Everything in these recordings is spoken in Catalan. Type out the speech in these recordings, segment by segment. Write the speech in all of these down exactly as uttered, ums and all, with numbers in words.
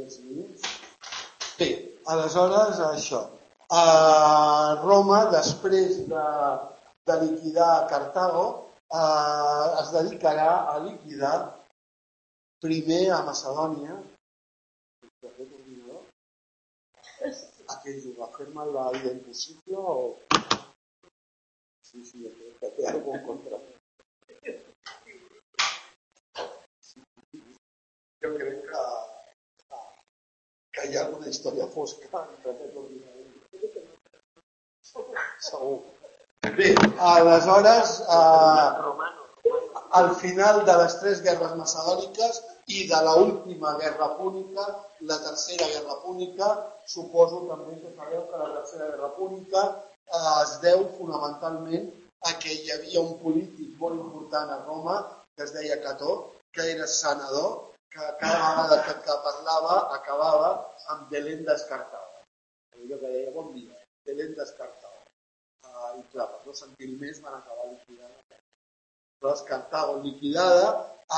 tres minuts. Bé, aleshores, això. A Roma, després de, de liquidar Cartago, eh, es dedicarà a liquidar primer a Macedònia. Aquell va fer-me la vida impossible o... Sí, sí, que té alguna cosa en contra. Jo crec que, que hi ha alguna història fosca entre aquest ordinador. Segur. Bé, aleshores, eh, al final de les tres guerres macedòniques i de l'última guerra púnica, la tercera guerra púnica, suposo també que sabeu que la tercera guerra púnica eh, es deu fonamentalment a que hi havia un polític molt important a Roma que es deia Cató, que era senador, que cada vegada que, que parlava acabava amb Belén descartada. Allò que deia, bon dia, Belén descartada. Uh, I clar, per no sentir més van acabar liquidant. Llavors, Cartago liquidada,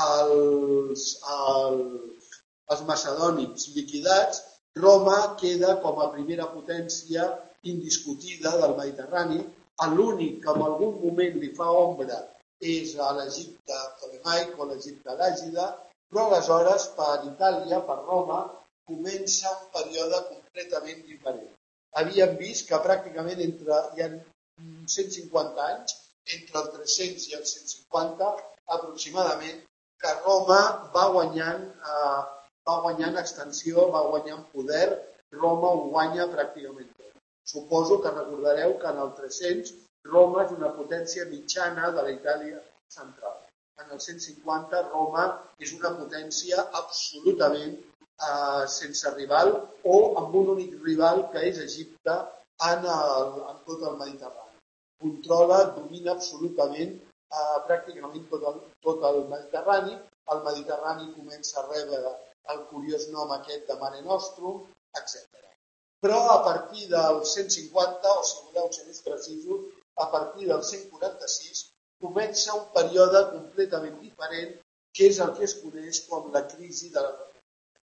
els, els, els macedònics liquidats, Roma queda com a primera potència indiscutida del Mediterrani. L'únic que en algun moment li fa ombra és a l'Egipte Ptolemaic o l'Egipte Làgida, però aleshores per Itàlia, per Roma, comença un període completament diferent. Havíem vist que pràcticament entre, hi ha cent cinquanta anys, entre el tres-cents i el cent cinquanta aproximadament, que Roma va guanyant, eh, va guanyant extensió, va guanyant poder, Roma ho guanya pràcticament tot. Suposo que recordareu que en el tres-cents Roma és una potència mitjana de la Itàlia central. En el cent cinquanta Roma és una potència absolutament eh, sense rival o amb un únic rival que és Egipte en, el, en tot el Mediterrani. Controla, domina absolutament eh, pràcticament tot el, tot el Mediterrani. El Mediterrani comença a rebre el curiós nom aquest de Mare Nostrum, etcètera. Però a partir del cent cinquanta, o si voleu ser més precisos, a partir del cent quaranta-sis, comença un període completament diferent, que és el que es coneix com la crisi de la República.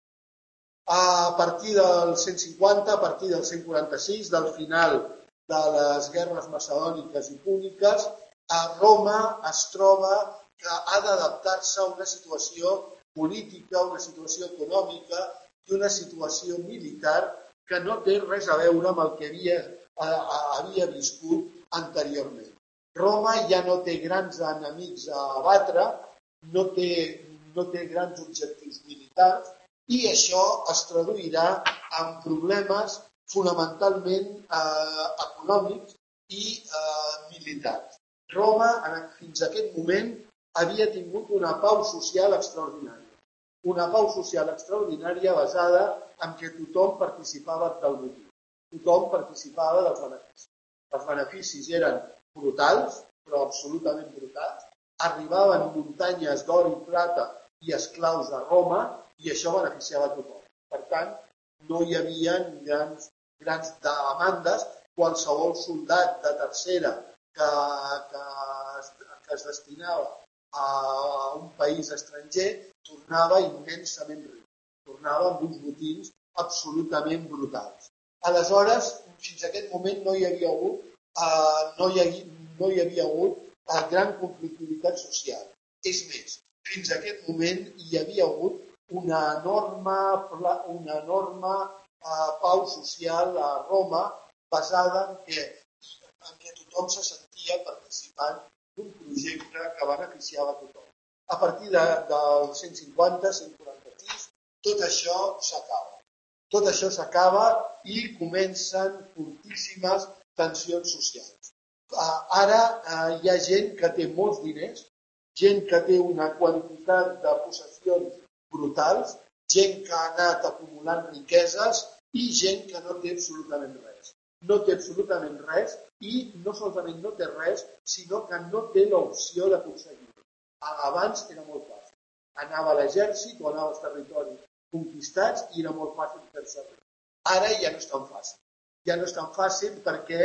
A partir del cent cinquanta, a partir del cent quaranta-sis, del final de les guerres macedòniques i púniques, a Roma es troba que ha d'adaptar-se a una situació política, una situació econòmica i una situació militar que no té res a veure amb el que havia, eh, havia viscut anteriorment. Roma ja no té grans enemics a abatre, no té, no té grans objectius militars i això es traduirà en problemes fonamentalment eh, econòmics i eh, militars. Roma, fins a aquest moment, havia tingut una pau social extraordinària. Una pau social extraordinària basada en què tothom participava del botí. Tothom participava dels beneficis. Els beneficis eren brutals, però absolutament brutals. Arribaven muntanyes d'or i plata i esclaus a Roma i això beneficiava a tothom. Per tant, no hi havia grans, grans demandes. Qualsevol soldat de tercera que, que, es, que es destinava a un país estranger tornava immensament ric. Tornava amb uns botins absolutament brutals. Aleshores, fins a aquest moment no hi havia hagut, eh, no hi havia, no hi havia hagut eh, gran conflictivitat social. És més, fins a aquest moment hi havia hagut una enorme, una enorme eh, pau social a Roma basada en què, en què tothom se sentia participant d'un projecte que beneficiava a tothom. A partir de, del cent cinquanta, cent quaranta-sis, tot això s'acaba. Tot això s'acaba i comencen fortíssimes tensions socials. Uh, ara uh, hi ha gent que té molts diners, gent que té una quantitat de possessions brutals, gent que ha anat acumulant riqueses i gent que no té absolutament res. No té absolutament res i no solament no té res, sinó que no té l'opció d'aconseguir-ho. Abans era molt fàcil. Anava a l'exèrcit o anava als territoris conquistats i era molt fàcil fer-se res. Ara ja no és tan fàcil. Ja no és tan fàcil perquè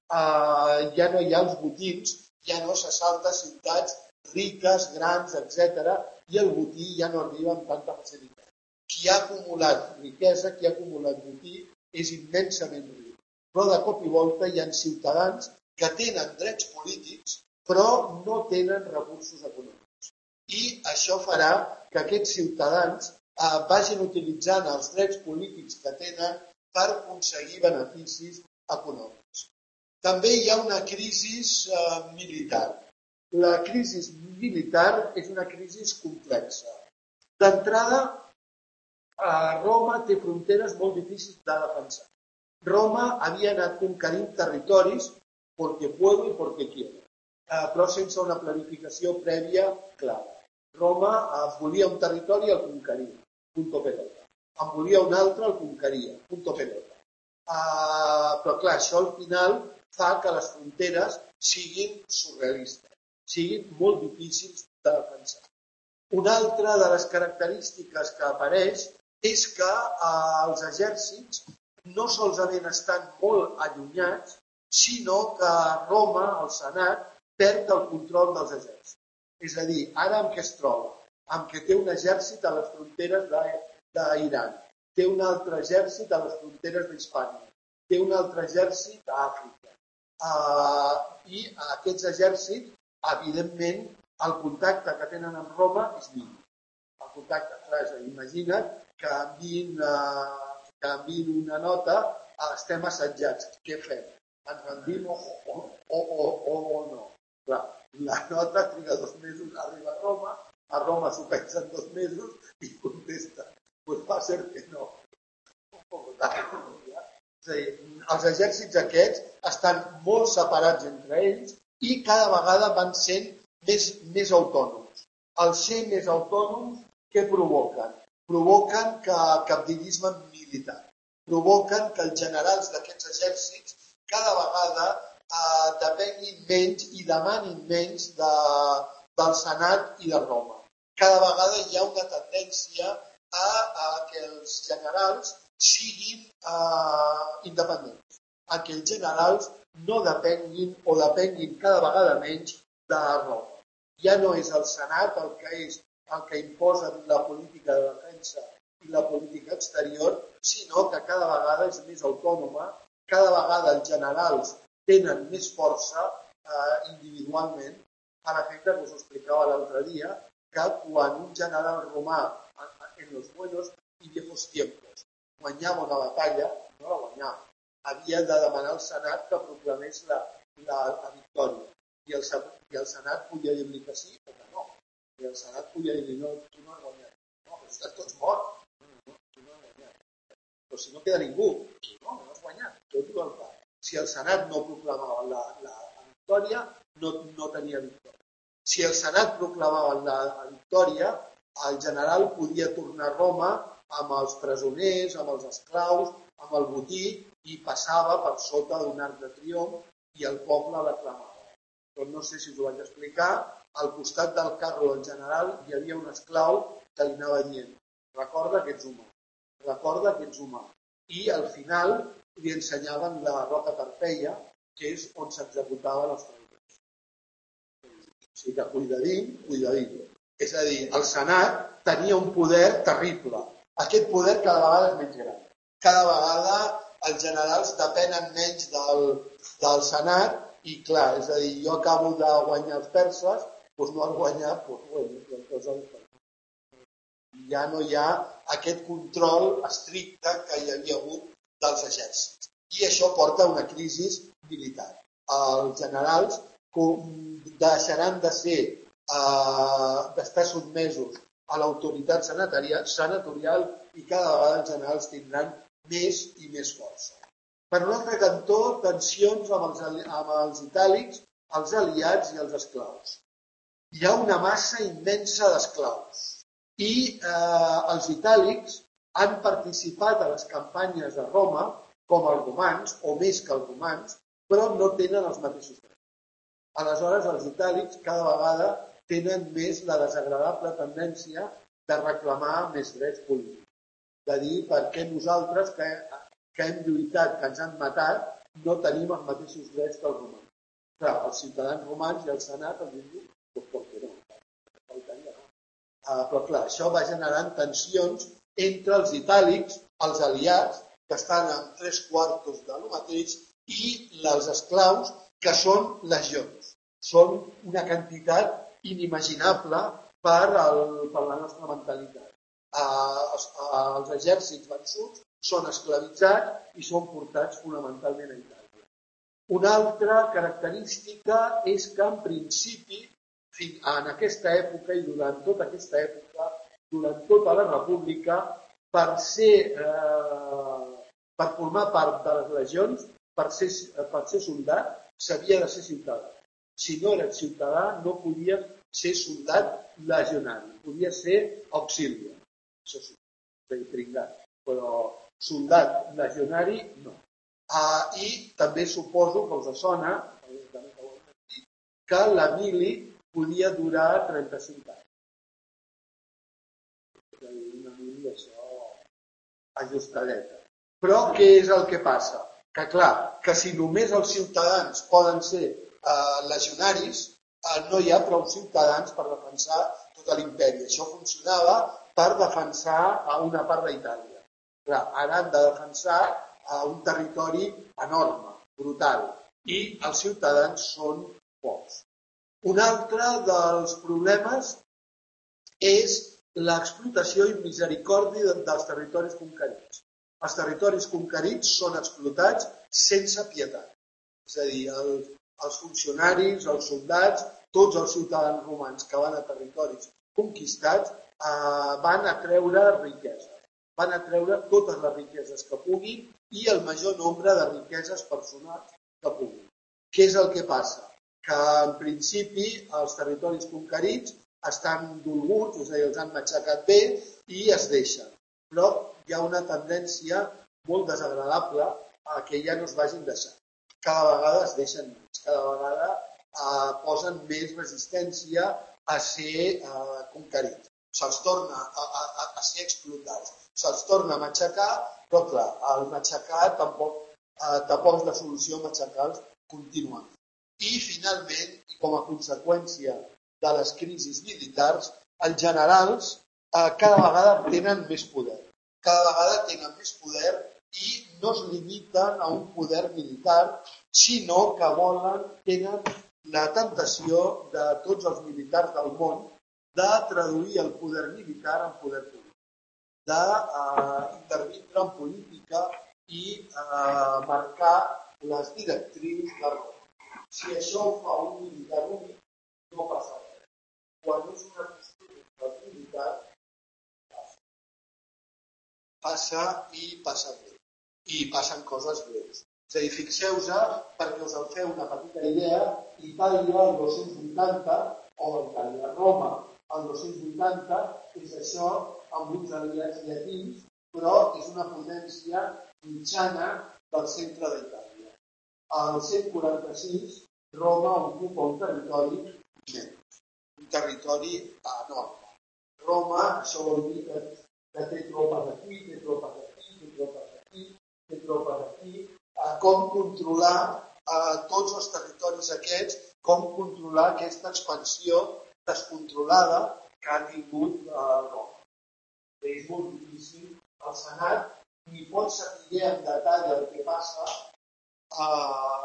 eh, ja no hi ha els botins, ja no s'assalta ciutats riques, grans, etcètera, i el botí ja no arriba amb tanta facilitat. Qui qui ha acumulat riquesa, qui ha acumulat botí, és immensament ric. Però de cop i volta hi ha ciutadans que tenen drets polítics però no tenen recursos econòmics. I això farà que aquests ciutadans eh, vagin utilitzant els drets polítics que tenen per aconseguir beneficis econòmics. També hi ha una crisi eh, militar. La crisi militar és una crisi complexa. D'entrada, eh, Roma té fronteres molt difícils de defensar. Roma havia anat conquerint territoris porque puedo i porque quiero, eh, però sense una planificació prèvia clara. Roma eh, volia un territori i el conqueria, punto pelota. En volia un altre, el conqueria, punto pelota. Eh, però clar, això al final fa que les fronteres siguin surrealistes, siguin molt difícils de defensar. Una altra de les característiques que apareix és que eh, els exèrcits no solament estan molt allunyats, sinó que Roma, el Senat, perd el control dels exèrcits. És a dir, ara amb què es troba? Amb què té un exèrcit a les fronteres d'Iran, té un altre exèrcit a les fronteres d'Hispània, té un altre exèrcit a Àfrica. Uh, I aquests exèrcits, evidentment, el contacte que tenen amb Roma és mínim. El contacte, clar, és a dir, imagina't que enviïn, uh, que enviïn una nota, uh, estem assetjats, què fem? Ens rendim o, o, o, o, o no? Clar, la nota triga dos mesos a arribar a Roma, a Roma s'ho pensa en dos mesos i contesta, pues va ser que no. És a dir, els exèrcits aquests estan molt separats entre ells i cada vegada van sent més, més autònoms. El ser més autònoms, què provoquen? Provoquen que capdivisme militar. Provoquen que els generals d'aquests exèrcits cada vegada eh, depenguin menys i demanin menys de, del Senat i de Roma. Cada vegada hi ha una tendència a, a que els generals siguin eh, independents, a que els generals no depenguin o depenguin cada vegada menys de Roma. Ja no és el Senat el que és el que imposa la política de defensa i la política exterior, sinó que cada vegada és més autònoma, cada vegada els generals tenen més força eh, individualment, a l'efecte que us explicava l'altre dia, que quan un general romà en los buenos y viejos tiempos guanyava una batalla, no la guanyava, havia de demanar al Senat que proclamés la, la, la victòria. I el, I el Senat podia dir-li que sí o que no. I el Senat podia dir-li, no, tu no has guanyat. No, però estàs tots morts. No, no, tu no has guanyat. Però si no queda ningú, no, no has guanyat. Tot igual fa. Si el Senat no proclamava la, la, la victòria, no, no tenia victòria. Si el Senat proclamava la, la victòria, el general podia tornar a Roma amb els presoners, amb els esclaus, amb el botí, i passava per sota d'un arc de triomf i el poble l'aclamava. Però no sé si us ho vaig explicar, al costat del carro del general hi havia un esclau que li anava dient, recorda que ets humà, recorda que ets humà. I al final li ensenyaven la roca Tarpeia, que és on s'executaven els traïdors. O sigui que cuidadín, cuidadín. És a dir, el Senat tenia un poder terrible. Aquest poder cada vegada és menys gran. Cada vegada els generals depenen menys del, del Senat i clar, és a dir, jo acabo de guanyar els perses, doncs no han guanyat, doncs bueno, doncs ja no hi ha aquest control estricte que hi havia hagut dels exèrcits. I això porta a una crisi militar. Els generals deixaran de ser, eh, d'estar sotmesos a l'autoritat senatorial i cada vegada els generals tindran més i més força. Per un altre cantó, tensions amb els, amb els itàlics, els aliats i els esclaus. Hi ha una massa immensa d'esclaus i eh, els itàlics han participat a les campanyes de Roma com els romans, o més que els romans, però no tenen els mateixos drets. Aleshores, els itàlics cada vegada tenen més la desagradable tendència de reclamar més drets polítics. De dir per què nosaltres, que, que hem lluitat, que ens han matat, no tenim els mateixos drets que els romans. Clar, els ciutadans romans i el Senat els diuen, doncs per què no? Uh, però clar, això va generant tensions entre els itàlics, els aliats, que estan en tres quartos de lo mateix, i els esclaus, que són legions. Són una quantitat inimaginable per, el, per la nostra mentalitat. Eh, els, els exèrcits vençuts són esclavitzats i són portats fonamentalment a Itàlia. Una altra característica és que, en principi, en aquesta època i durant tota aquesta època, durant tota la República, per ser, eh, per formar part de les legions, per ser, per ser soldat, s'havia de ser ciutadà. Si no eres ciutadà, no podies ser soldat legionari, podia ser auxiliar. Això sí, feia pringat, però soldat legionari no. Ah, I també suposo que us sona que la mili podia durar trenta-cinc anys. Una mili, això, ajustadeta. Però què és el que passa? Que clar, que si només els ciutadans poden ser eh, legionaris, eh, no hi ha prou ciutadans per defensar tot l'imperi. Això funcionava per defensar a una part d'Itàlia. Clar, ara han de defensar a un territori enorme, brutal, i els ciutadans són pocs. Un altre dels problemes és l'explotació i misericòrdia dels territoris conquerits. Els territoris conquerits són explotats sense pietat. És a dir, el, els funcionaris, els soldats, tots els ciutadans romans que van a territoris conquistats eh, van a treure riquesa. Van a treure totes les riqueses que puguin i el major nombre de riqueses personals que puguin. Què és el que passa? Que en principi els territoris conquerits estan dolguts, és a dir, els han matxacat bé i es deixen. Però hi ha una tendència molt desagradable a que ja no es vagin deixant. Cada vegada es deixen més, cada vegada eh, posen més resistència a ser eh, conquerits. Se'ls torna a, a, a ser explotats, se'ls torna a matxacar, però clar, al matxacar tampoc, eh, tampoc és la solució matxacar-los contínuament. I finalment, i com a conseqüència de les crisis militars, els generals eh, cada vegada tenen més poder. Cada vegada tenen més poder i no es limiten a un poder militar, sinó que volen, tenen la tentació de tots els militars del món de traduir el poder militar en poder polític, d'intervindre eh, en política i eh, marcar les directrius de Roma. Si això ho fa un militar únic, no passa res. Quan és una qüestió militar, passa i passa bé. I passen coses greus. És a dir, fixeu-vos, perquè us en feu una petita idea, Itàlia el dos-cents vuitanta, o Itàlia, Roma el dos-cents vuitanta, és això amb uns aliats llatins, però és una potència mitjana del centre d'Itàlia. Al cent quaranta-sis, Roma ocupa un territori menys, un territori enorme. Roma, això vol dir que, que té tropes aquí, té tropes aquí, té tropes aquí, té tropes aquí. Eh, com controlar eh, tots els territoris aquests, com controlar aquesta expansió descontrolada que ha tingut eh, Roma. És molt difícil. El Senat ni pot saber en detall el que passa. Uh,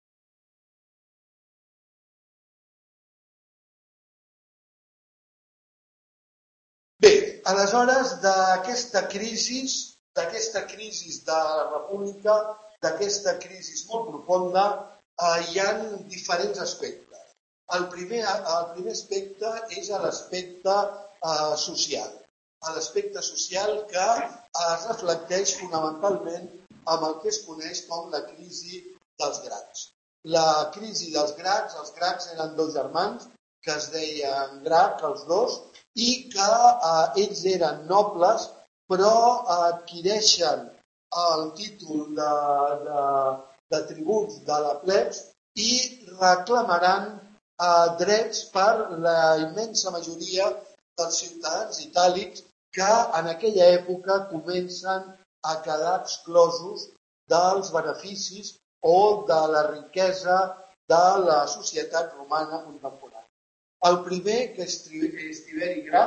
Bé, aleshores d'aquesta crisi, d'aquesta crisi de la República, d'aquesta crisi molt profunda, uh, hi ha diferents aspectes. El primer, el primer aspecte és l'aspecte uh, social. L'aspecte social que es reflecteix fonamentalment amb el que es coneix com la crisi dels Gracs. La crisi dels Gracs, els Gracs eren dos germans que es deien Grac, els dos, i que eh, ells eren nobles, però adquireixen el títol de, de, de tributs de la plebs i reclamaran eh, drets per la immensa majoria dels ciutadans itàlics que en aquella època comencen a quedar exclosos dels beneficis o de la riquesa de la societat romana contemporània. El primer, que és Tiberi Grac,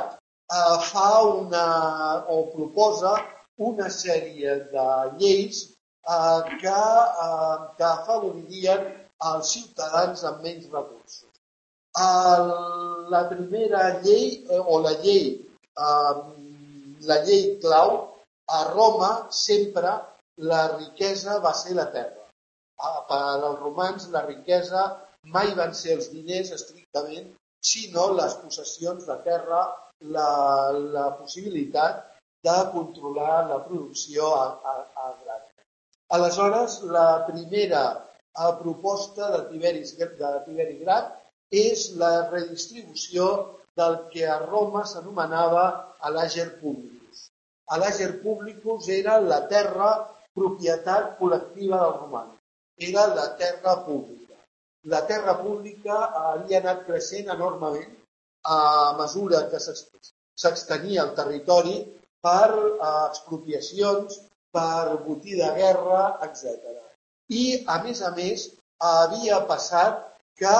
eh, fa una, o proposa una sèrie de lleis eh, que, eh, que afavoririen els ciutadans amb menys recursos. El, la primera llei, eh, o la llei, eh, la llei clau, a Roma sempre la riquesa va ser la terra. Per als romans la riquesa mai van ser els diners estrictament, sinó les possessions de terra, la, la possibilitat de controlar la producció agrària. Aleshores, la primera proposta de Tiberi, de Tiberi Gracc és la redistribució del que a Roma s'anomenava l'Ager Publicus. L'Ager Publicus era la terra propietat col·lectiva dels romans. Era la terra pública. La terra pública havia anat creixent enormement a mesura que s'extenia el territori per expropiacions, per botí de guerra, etcètera. I, a més a més, havia passat que,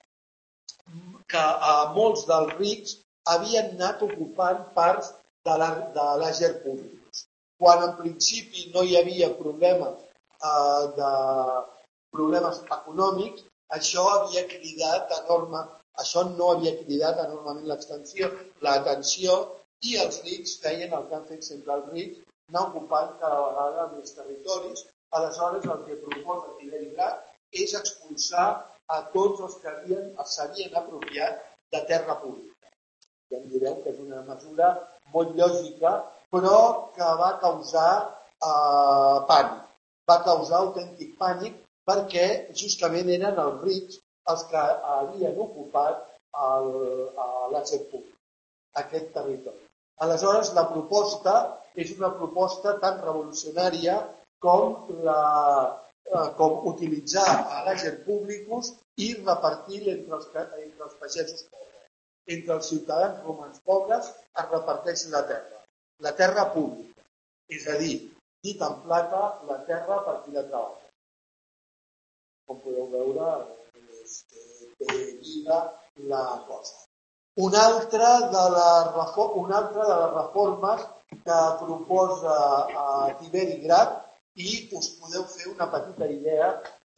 que molts dels rics havien anat ocupant parts de l'Ager Publicus. Quan en principi no hi havia problemes de problemes econòmics, això havia cridat enorme, això no havia cridat enormement l'extensió, l'atenció, i els rics feien el que han fet sempre els rics, anar ocupant cada vegada més territoris. Aleshores, el que proposa Tiberi Gracc és expulsar a tots els que s'havien apropiat de terra pública. Ja em direu que és una mesura molt lògica, però que va causar eh, pànic. Va causar autèntic pànic perquè justament eren els rics els que havien ocupat l'Ager Públic, aquest territori. Aleshores, la proposta és una proposta tan revolucionària com, la, com utilitzar l'Ager Publicus i repartir entre els, entre els pagesos pobres. Entre els ciutadans romans pobres es reparteix la terra. La terra pública, és a dir, dit en plata, la terra per qui la treballa. Com podeu veure, té lliga la cosa. Una altra de les, una altra de les reformes que proposa Tiberi Gracc, i us podeu fer una petita idea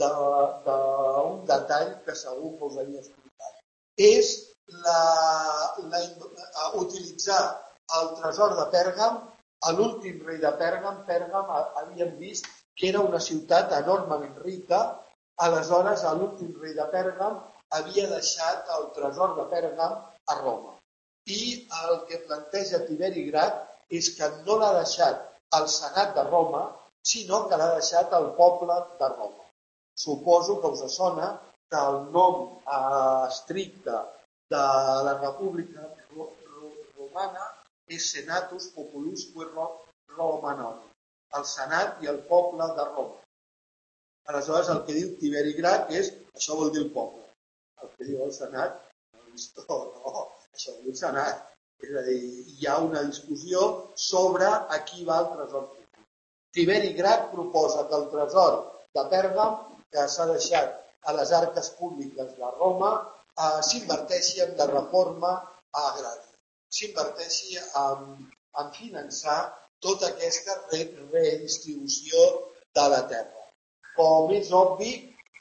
d'un detall que segur que us havia explicat, és la, la, utilitzar el tresor de Pèrgam. A l'últim rei de Pèrgam, Pèrgam havíem vist que era una ciutat enormement rica. Aleshores, l'últim rei de Pèrgam havia deixat el tresor de Pèrgam a Roma. I el que planteja Tiberi Gracc és que no l'ha deixat el Senat de Roma, sinó que l'ha deixat el poble de Roma. Suposo que us sona que el nom eh, estricte de la República Romana és Senatus Populusque Romanorum, el Senat i el poble de Roma. Aleshores, el que diu Tiberi Gracc és, això vol dir el poble. El que diu el Senat, no, no, això vol dir el Senat. És a dir, hi ha una discussió sobre a qui va el tresor públic. Tiberi Gracc proposa que el tresor de Pèrgam, que s'ha deixat a les arques públiques de Roma, eh, s'inverteixi en la reforma agrària. S'inverteixi en, en finançar tota aquesta redistribució de la terra. Com és obvi,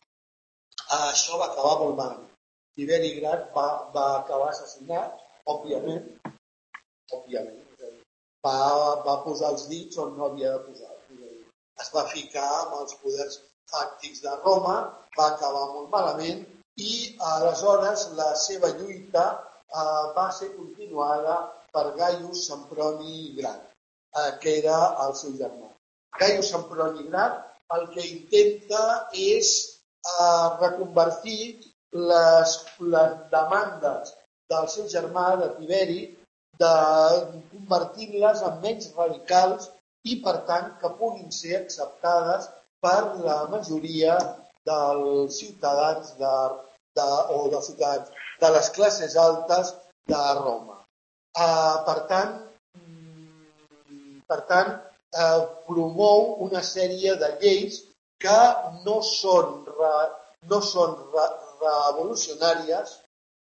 això va acabar molt malament. Tiberi Gracc va, va acabar assassinat, òbviament, òbviament. Va, va posar els dits on no havia de posar. Es va ficar amb els poders fàctics de Roma, va acabar molt malament i aleshores la seva lluita eh, va ser continuada per Gaius Semproni Gracc, eh, que era el seu germà. Gaius Semproni Gracc el que intenta és eh, reconvertir les, les demandes del seu germà, de Tiberi, de convertir-les en menys radicals i, per tant, que puguin ser acceptades per la majoria dels ciutadans de, de, o dels ciutadans de les classes altes de Roma. Uh, per tant, per tant uh, promou una sèrie de lleis que no són, re, no són re, revolucionàries,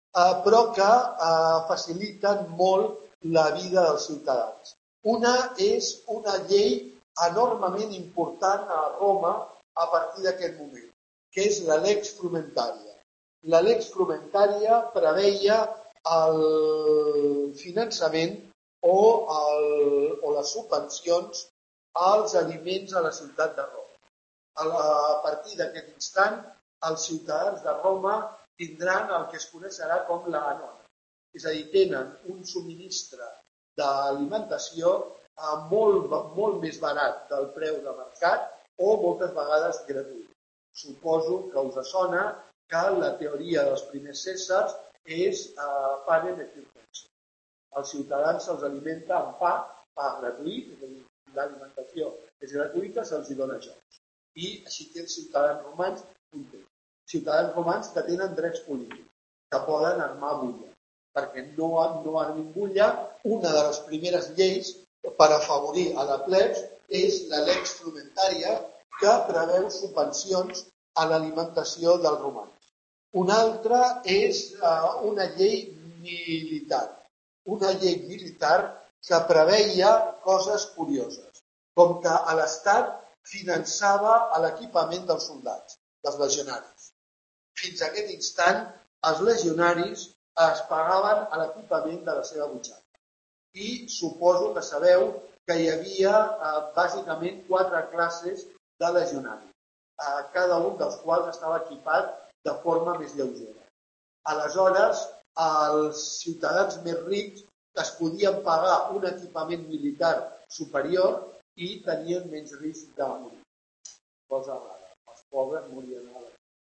però que faciliten molt la vida dels ciutadans. Una és una llei enormement important a Roma a partir d'aquest moment, que és la Lex Frumentaria. La Lex Frumentaria preveia el finançament o, el, o les subvencions als aliments a la ciutat de Roma. A partir d'aquest instant, els ciutadans de Roma tindran el que es coneixerà com la anona. És a dir, tenen un subministre d'alimentació molt, molt més barat del preu de mercat o moltes vegades gratuït. Suposo que us sona que la teoria dels primers cèsars és eh, panem et circenses. Els ciutadans se'ls alimenta amb pa, pa gratuït, és a dir, l'alimentació és gratuïta, se'ls dona jocs. I així que els ciutadans romans contents. Ciutadans romans que tenen drets polítics, que poden armar bulla, perquè no, no armin bulla. Una de les primeres lleis per afavorir a la plebs és la Lex Frumentaria, que preveu subvencions a l'alimentació dels romans. Una altra és uh, una llei militar, una llei militar que preveia coses curioses, com que l'Estat finançava l'equipament dels soldats, dels legionaris. Fins a aquest instant, els legionaris es pagaven a l'equipament de la seva butxaca. I suposo que sabeu que hi havia eh, bàsicament quatre classes de legionaris, eh, cada un dels quals estava equipat de forma més lleugera. Aleshores, els ciutadans més rics es podien pagar un equipament militar superior i tenien menys risc de morir. Cosa rara. Els pobres morien a la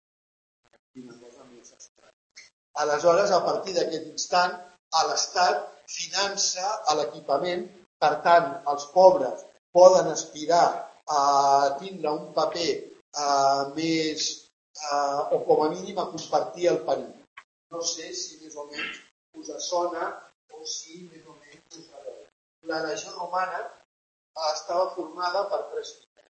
una cosa més estranya. Aleshores, a partir d'aquest instant, l'Estat finança l'equipament, per tant, els pobres poden aspirar a tindre un paper eh, més, eh, o com a mínim a compartir el perill. No sé si més o menys us sona o si més o menys us sabeu. La legió romana estava formada per tres files.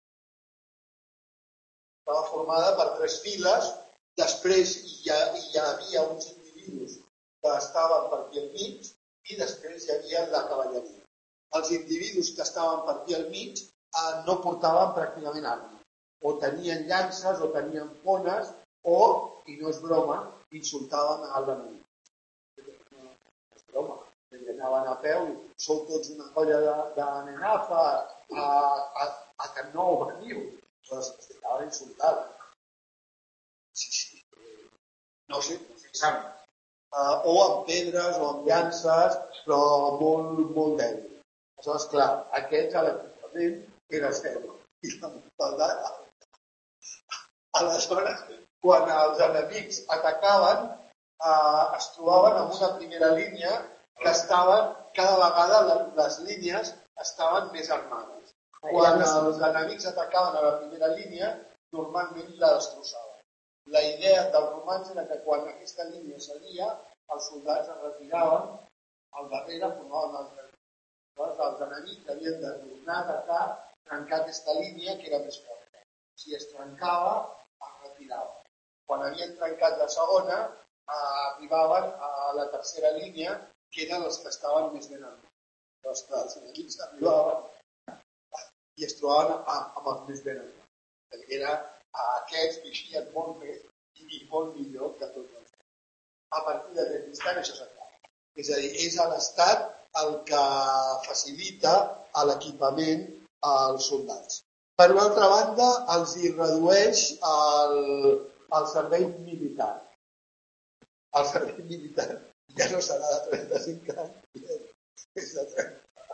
Estava formada per tres files. Després hi, ha, hi havia uns individus que estaven per aquí al mig i després hi havia la cavalleria. Els individus que estaven per aquí al mig eh, no portaven pràcticament armes. O tenien llances o tenien pones o, i no és broma, insultaven a l'enemic. No és broma. Anaven a peu i sou tots una colla de, de nenafa a, a, a que no ho veniu. Aleshores, es estaven insultant. Sí, sí. No sé, fixant. Uh, o amb pedres o amb llances, però molt, molt dèbil. Aleshores, clar, aquests a l'equipament era zero. I la mortalitat. Aleshores, quan els enemics atacaven, uh, es trobaven en una primera línia que estaven, cada vegada les línies estaven més armades. Quan els enemics atacaven a la primera línia, normalment la destrossaven. La idea dels romans era que quan aquesta línia cedia, els soldats es retiraven, al darrere formaven el carrer. Llavors, els enemics havien de tornar a atacar, trencar aquesta línia que era més forta. Si es trencava, es retirava. Quan havien trencat la segona, eh, arribaven a la tercera línia, que eren els que estaven més ben armats. Llavors, clar, els enemics arribaven i es trobaven amb, amb els més ben armats. Era aquests vivien molt bé i molt millor que tots els altres. A partir d'aquest instant això s'acaba. És a dir, és a l'Estat el que facilita l'equipament als soldats. Per una altra banda, els hi redueix el, el servei militar. El servei militar ja no serà de trenta-cinc anys, és de trenta.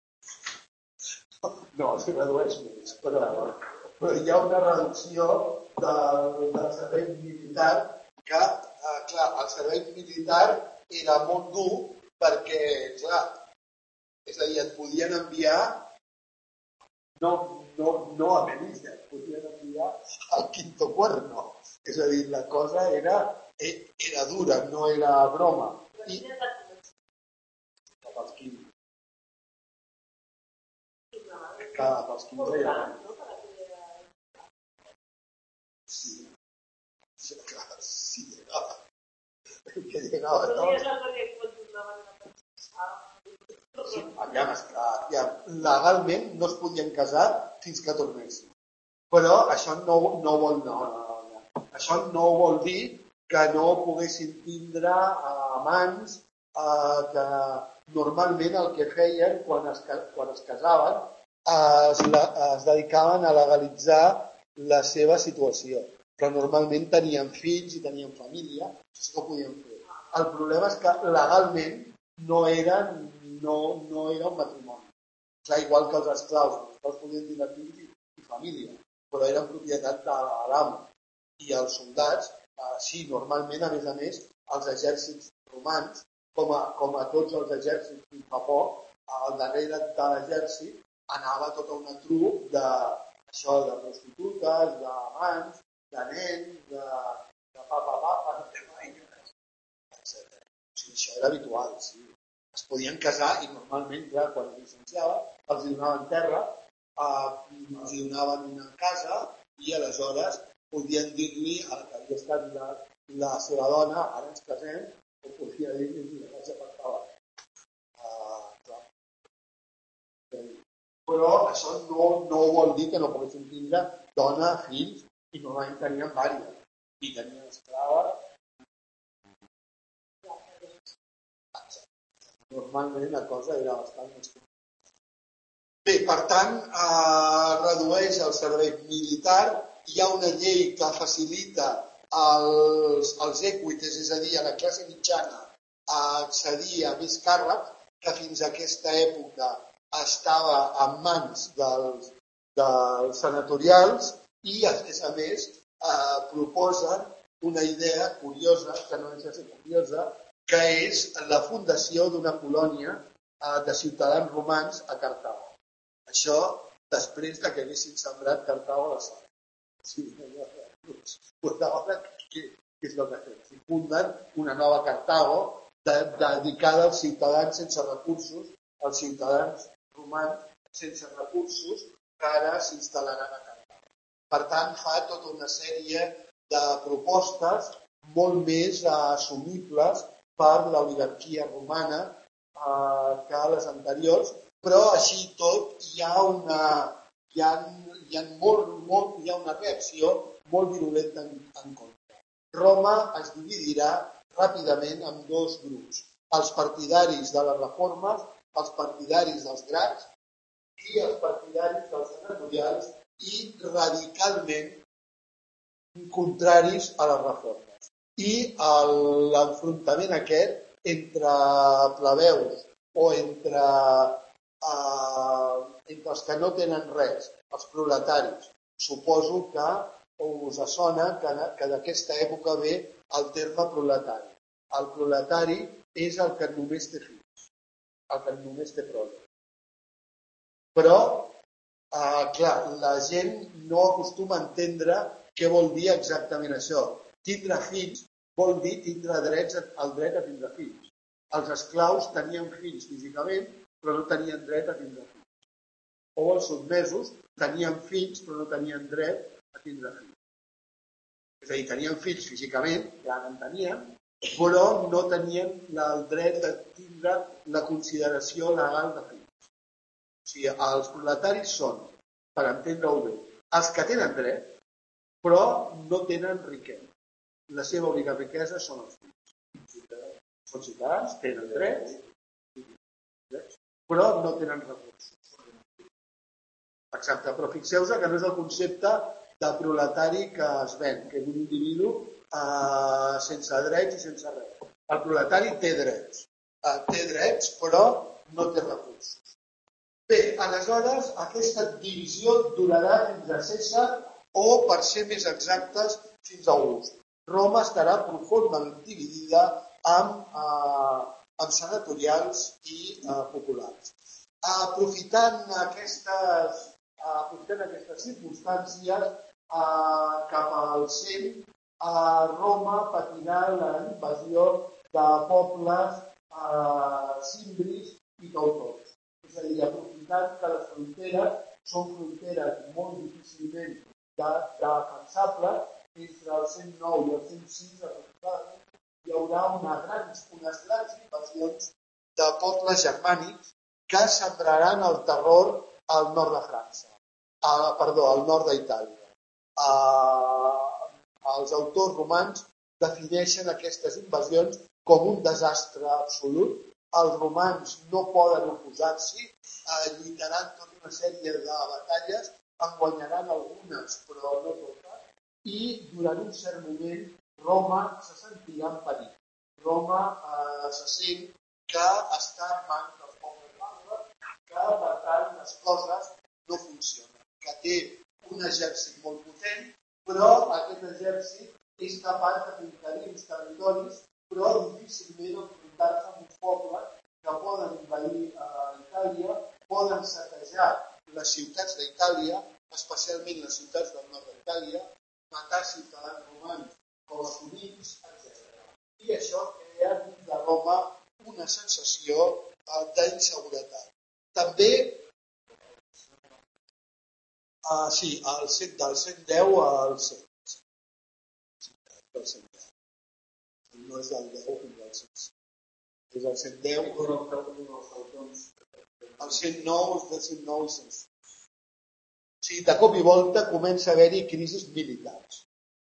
No, els hi redueix més, però... però hi ha una reducció del, del servei militar que, eh, clar, el servei militar era molt dur perquè, clar, és a dir, et podien enviar no, no, no a Melilla, et podien enviar al Quinto Cuerno. És a dir, la cosa era, era dura, no era broma. I cap als quinze. Cap als quinze ja. Sí, sí, clar, sí, que llegava tot. Sí, aviam, aviam, legalment no es podien casar fins que tornessin. Però això no, no, vol, no, no, no. Això no vol dir que no poguessin tindre amants, eh, que normalment el que feien quan es, quan es casaven es, es dedicaven a legalitzar la seva situació. Però normalment tenien fills i tenien família, això sí que ho podien fer. El problema és que legalment no, eren, no, no era un matrimoni. Clar, igual que els esclaus, els esclaus podien tenir fills i, i família, però eren propietat de l'amo. I els soldats, eh, sí, normalment, a més a més, els exèrcits romans, com a, com a tots els exèrcits fins fa poc, al darrere de l'exèrcit anava tota una trup de, això, de prostitutes, d'amants, de nens, de, de papa, papa, etcètera. O sigui, això era habitual, sí. Es podien casar i normalment, ja, quan es llicenciava, els donaven terra, eh, els donaven una casa i aleshores podien dir-li a la que havia estat la, la seva dona, ara ens casem, o podia dir-li, mira, vaig a pactar. Uh, clar. Però això no, no vol dir que no poguessin tindre dona, fills, i normalment tenien vàries. I tenien esclaves. Normalment la cosa era bastant més complicada. Bé, per tant, eh, redueix el servei militar. Hi ha una llei que facilita als, als equites, és a dir, a la classe mitjana, a accedir a més càrrecs, que fins a aquesta època estava en mans dels, dels senatorials i, a més a més, eh, proposen una idea curiosa, que no deixa de ser curiosa, que és la fundació d'una colònia eh, de ciutadans romans a Cartago. Això després de que haguessin sembrat Cartago a la sala. Sí, pues ara, què, què és el que fem? Si funden una nova Cartago de, dedicada als ciutadans sense recursos, als ciutadans romans sense recursos que ara s'instal·laran a Cartago. Per tant, fa tota una sèrie de propostes molt més assumibles per l'oligarquia romana eh, que les anteriors, però així tot hi ha una, hi ha, hi ha, molt, molt, hi ha una reacció molt virulenta en, en contra. Roma es dividirà ràpidament en dos grups, els partidaris de les reformes, els partidaris dels grans i els partidaris dels senatorials i radicalment contraris a les reformes. I l'enfrontament aquest entre plebeus o entre, eh, entre els que no tenen res, els proletaris, suposo que us sona que, que d'aquesta època ve el terme proletari. El proletari és el que només té fills, el que només té prole. Però, eh, clar, la gent no acostuma a entendre què vol dir exactament això. Tindre fills vol dir tindre drets, el dret a tindre fills. Els esclaus tenien fills físicament, però no tenien dret a tindre fills. O els sotmesos tenien fills, però no tenien dret a tindre fills. És a dir, tenien fills físicament, ja en tenien, però no tenien el dret de tindre la consideració legal de fills. O sigui, els proletaris són, per entendre-ho bé, els que tenen dret, però no tenen riquesa. La seva única riquesa són els fills. Són ciutadans, tenen drets, però no tenen recursos. Exacte, però fixeu-vos que no és el concepte de proletari que es ven, que és un individu eh, sense drets i sense res. El proletari té drets, eh, té drets, però no té recursos. Bé, aleshores, aquesta divisió durarà fins a Cèsar o, per ser més exactes, fins a August. Roma estarà profundament dividida amb, eh, amb senatorials i eh, populars. Aprofitant aquestes, aprofitant aquestes circumstàncies, eh, cap al cent, eh, Roma patirà la invasió de pobles eh, cimbris i teutons. És a dir, aprofitant que les fronteres són fronteres molt difícilment defensables, entre el cent nou i el cent sis, aproximadament, hi hi haurà una grans, unes grans invasions de pobles germànics que sembraran el terror al nord de França, a, perdó, al nord d'Itàlia. Uh, els autors romans defineixen aquestes invasions com un desastre absolut. Els romans no poden oposar-s'hi, eh, lluitaran tota una sèrie de batalles, en guanyaran algunes, però no totes, i durant un cert moment Roma se sentirà en perill. Roma eh, se sent que està en mans dels pobles bàrbars, que per tant les coses no funcionen, que té un exèrcit molt potent, però aquest exèrcit és capaç de conquerir uns territoris, però difícilment enfrontar-se amb uns pobles que poden invadir eh, Itàlia, poden saquejar les ciutats d'Itàlia, especialment les ciutats del nord d'Itàlia, matar ciutadans romans com a conills, etcètera. I això crea dins de Roma una sensació eh, d'inseguretat. També, eh, sí, el cent, del cent deu al cent. Del cent deu. No és del deu fins al cent. És el cent deu, el cent nou, del cent nou i cent. O sigui, de cop i volta comença a haver-hi crisis militars.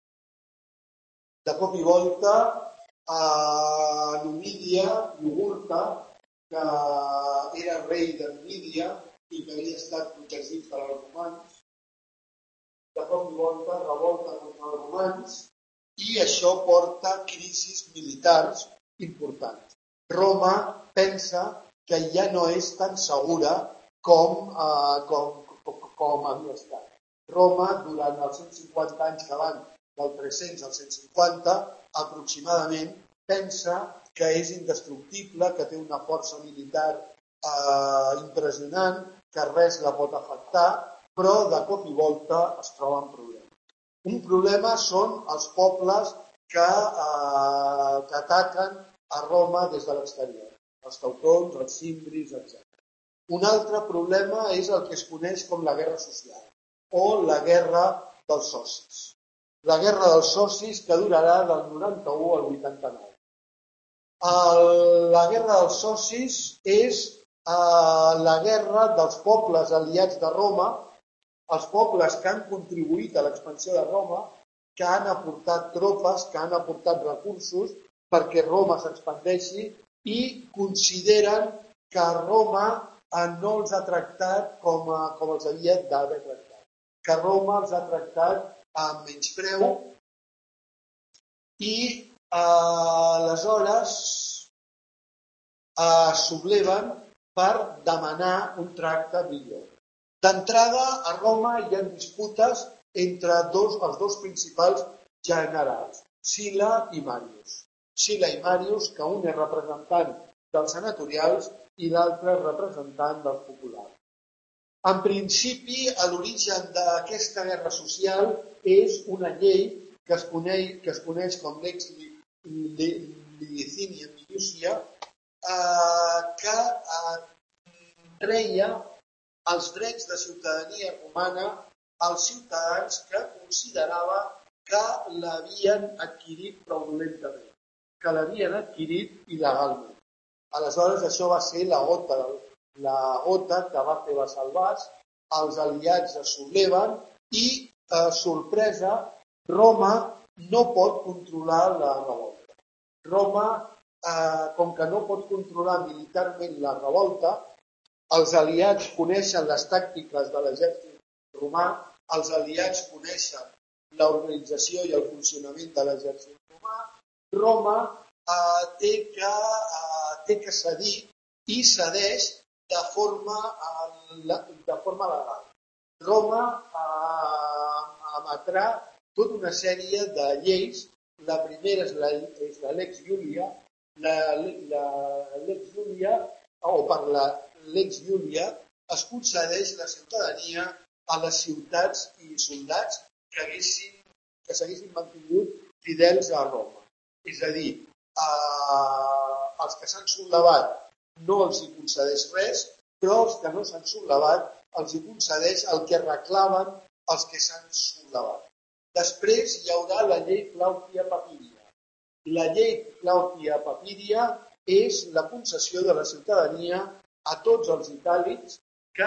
De cop i volta, a Numídia, Jugurta, que era rei de Numídia i que havia estat protegit per als romans, de cop i volta revolta contra els romans, i això porta crisis militars importants. Roma pensa que ja no és tan segura com, eh, com, com, com havia estat. Roma, durant els cent cinquanta anys que van del tres-cents al cent cinquanta, aproximadament, pensa que és indestructible, que té una força militar eh, impressionant, que res la pot afectar, però de cop i volta es troba en problemes. Un problema són els pobles que, eh, que ataquen a Roma des de l'exterior, els teutons, els cimbris, etcètera. Un altre problema és el que es coneix com la guerra social o la guerra dels socis. La guerra dels socis que durarà del noranta-u al vuitanta-nou. El, la guerra dels socis és eh, la guerra dels pobles aliats de Roma, els pobles que han contribuït a l'expansió de Roma, que han aportat tropes, que han aportat recursos perquè Roma s'expandeixi i consideren que Roma no els ha tractat com, a, com els havia d'haver tractat. Que Roma els ha tractat amb menyspreu i eh, aleshores eh, subleven per demanar un tracte millor. D'entrada, a Roma hi ha disputes entre dos, els dos principals generals, Sila i Marius. Sila i Marius, que un és representant dels senatorials i l'altre representant dels populars. En principi, l'origen d'aquesta guerra social és una llei que es coneix, que es coneix com Lex Licinia Minucia, eh, que eh, treia els drets de ciutadania romana als ciutadans que considerava que l'havien adquirit fraudulentament, que l'havien adquirit il·legalment. Aleshores, això va ser la gota, la gota que va fer vessar el vas, els aliats es subleven i, eh, sorpresa, Roma no pot controlar la revolta. Roma, eh, com que no pot controlar militarment la revolta, els aliats coneixen les tàctiques de l'exèrcit romà, els aliats coneixen l'organització i el funcionament de l'exèrcit romà. Roma eh, té, que, eh, té que cedir i cedeix de forma, eh, de forma legal. Roma eh, emetrà tota una sèrie de lleis. La primera és la, és la Lex Julia, la, la Lex Julia, o per la Lex Julia, es concedeix la ciutadania a les ciutats i soldats que, haguessin, que s'haguessin mantingut fidels a Roma. És a dir, eh, els que s'han sublevat no els hi concedeix res, però els que no s'han sublevat els hi concedeix el que reclamen els que s'han sublevat. Després hi haurà la llei Plautia Papiria. La llei Claudia Papiria és la concessió de la ciutadania a tots els itàlics que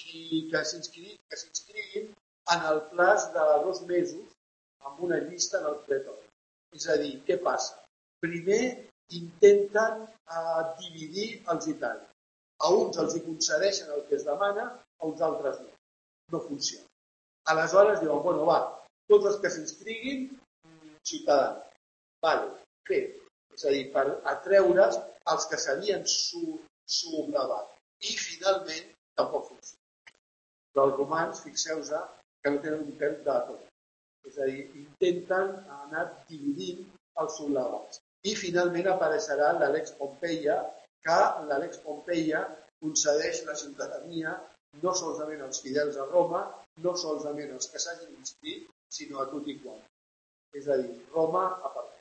s'inscriguin en el plaç de dos mesos amb una llista en el pretori. És a dir, què passa? Primer intenten eh, dividir els itàlics. A uns els hi concedeixen el que es demana, a uns altres no. No funciona. Aleshores diuen, bueno, va, tots els que s'inscriguin, ciutadans. Vale, bé. És a dir, per atreure's els que s'havien sublevat. I finalment tampoc funciona. Però els romans, fixeu-vos que no tenen un pèl de tot. És a dir, intenten anar dividint els sublevats. I finalment apareixerà l'Alex Pompeia, que l'Alex Pompeia concedeix la ciutadania no solament als fidels a Roma, no solament als que s'hagin inscrit, sinó a tot i qual. És a dir, Roma ha perdut.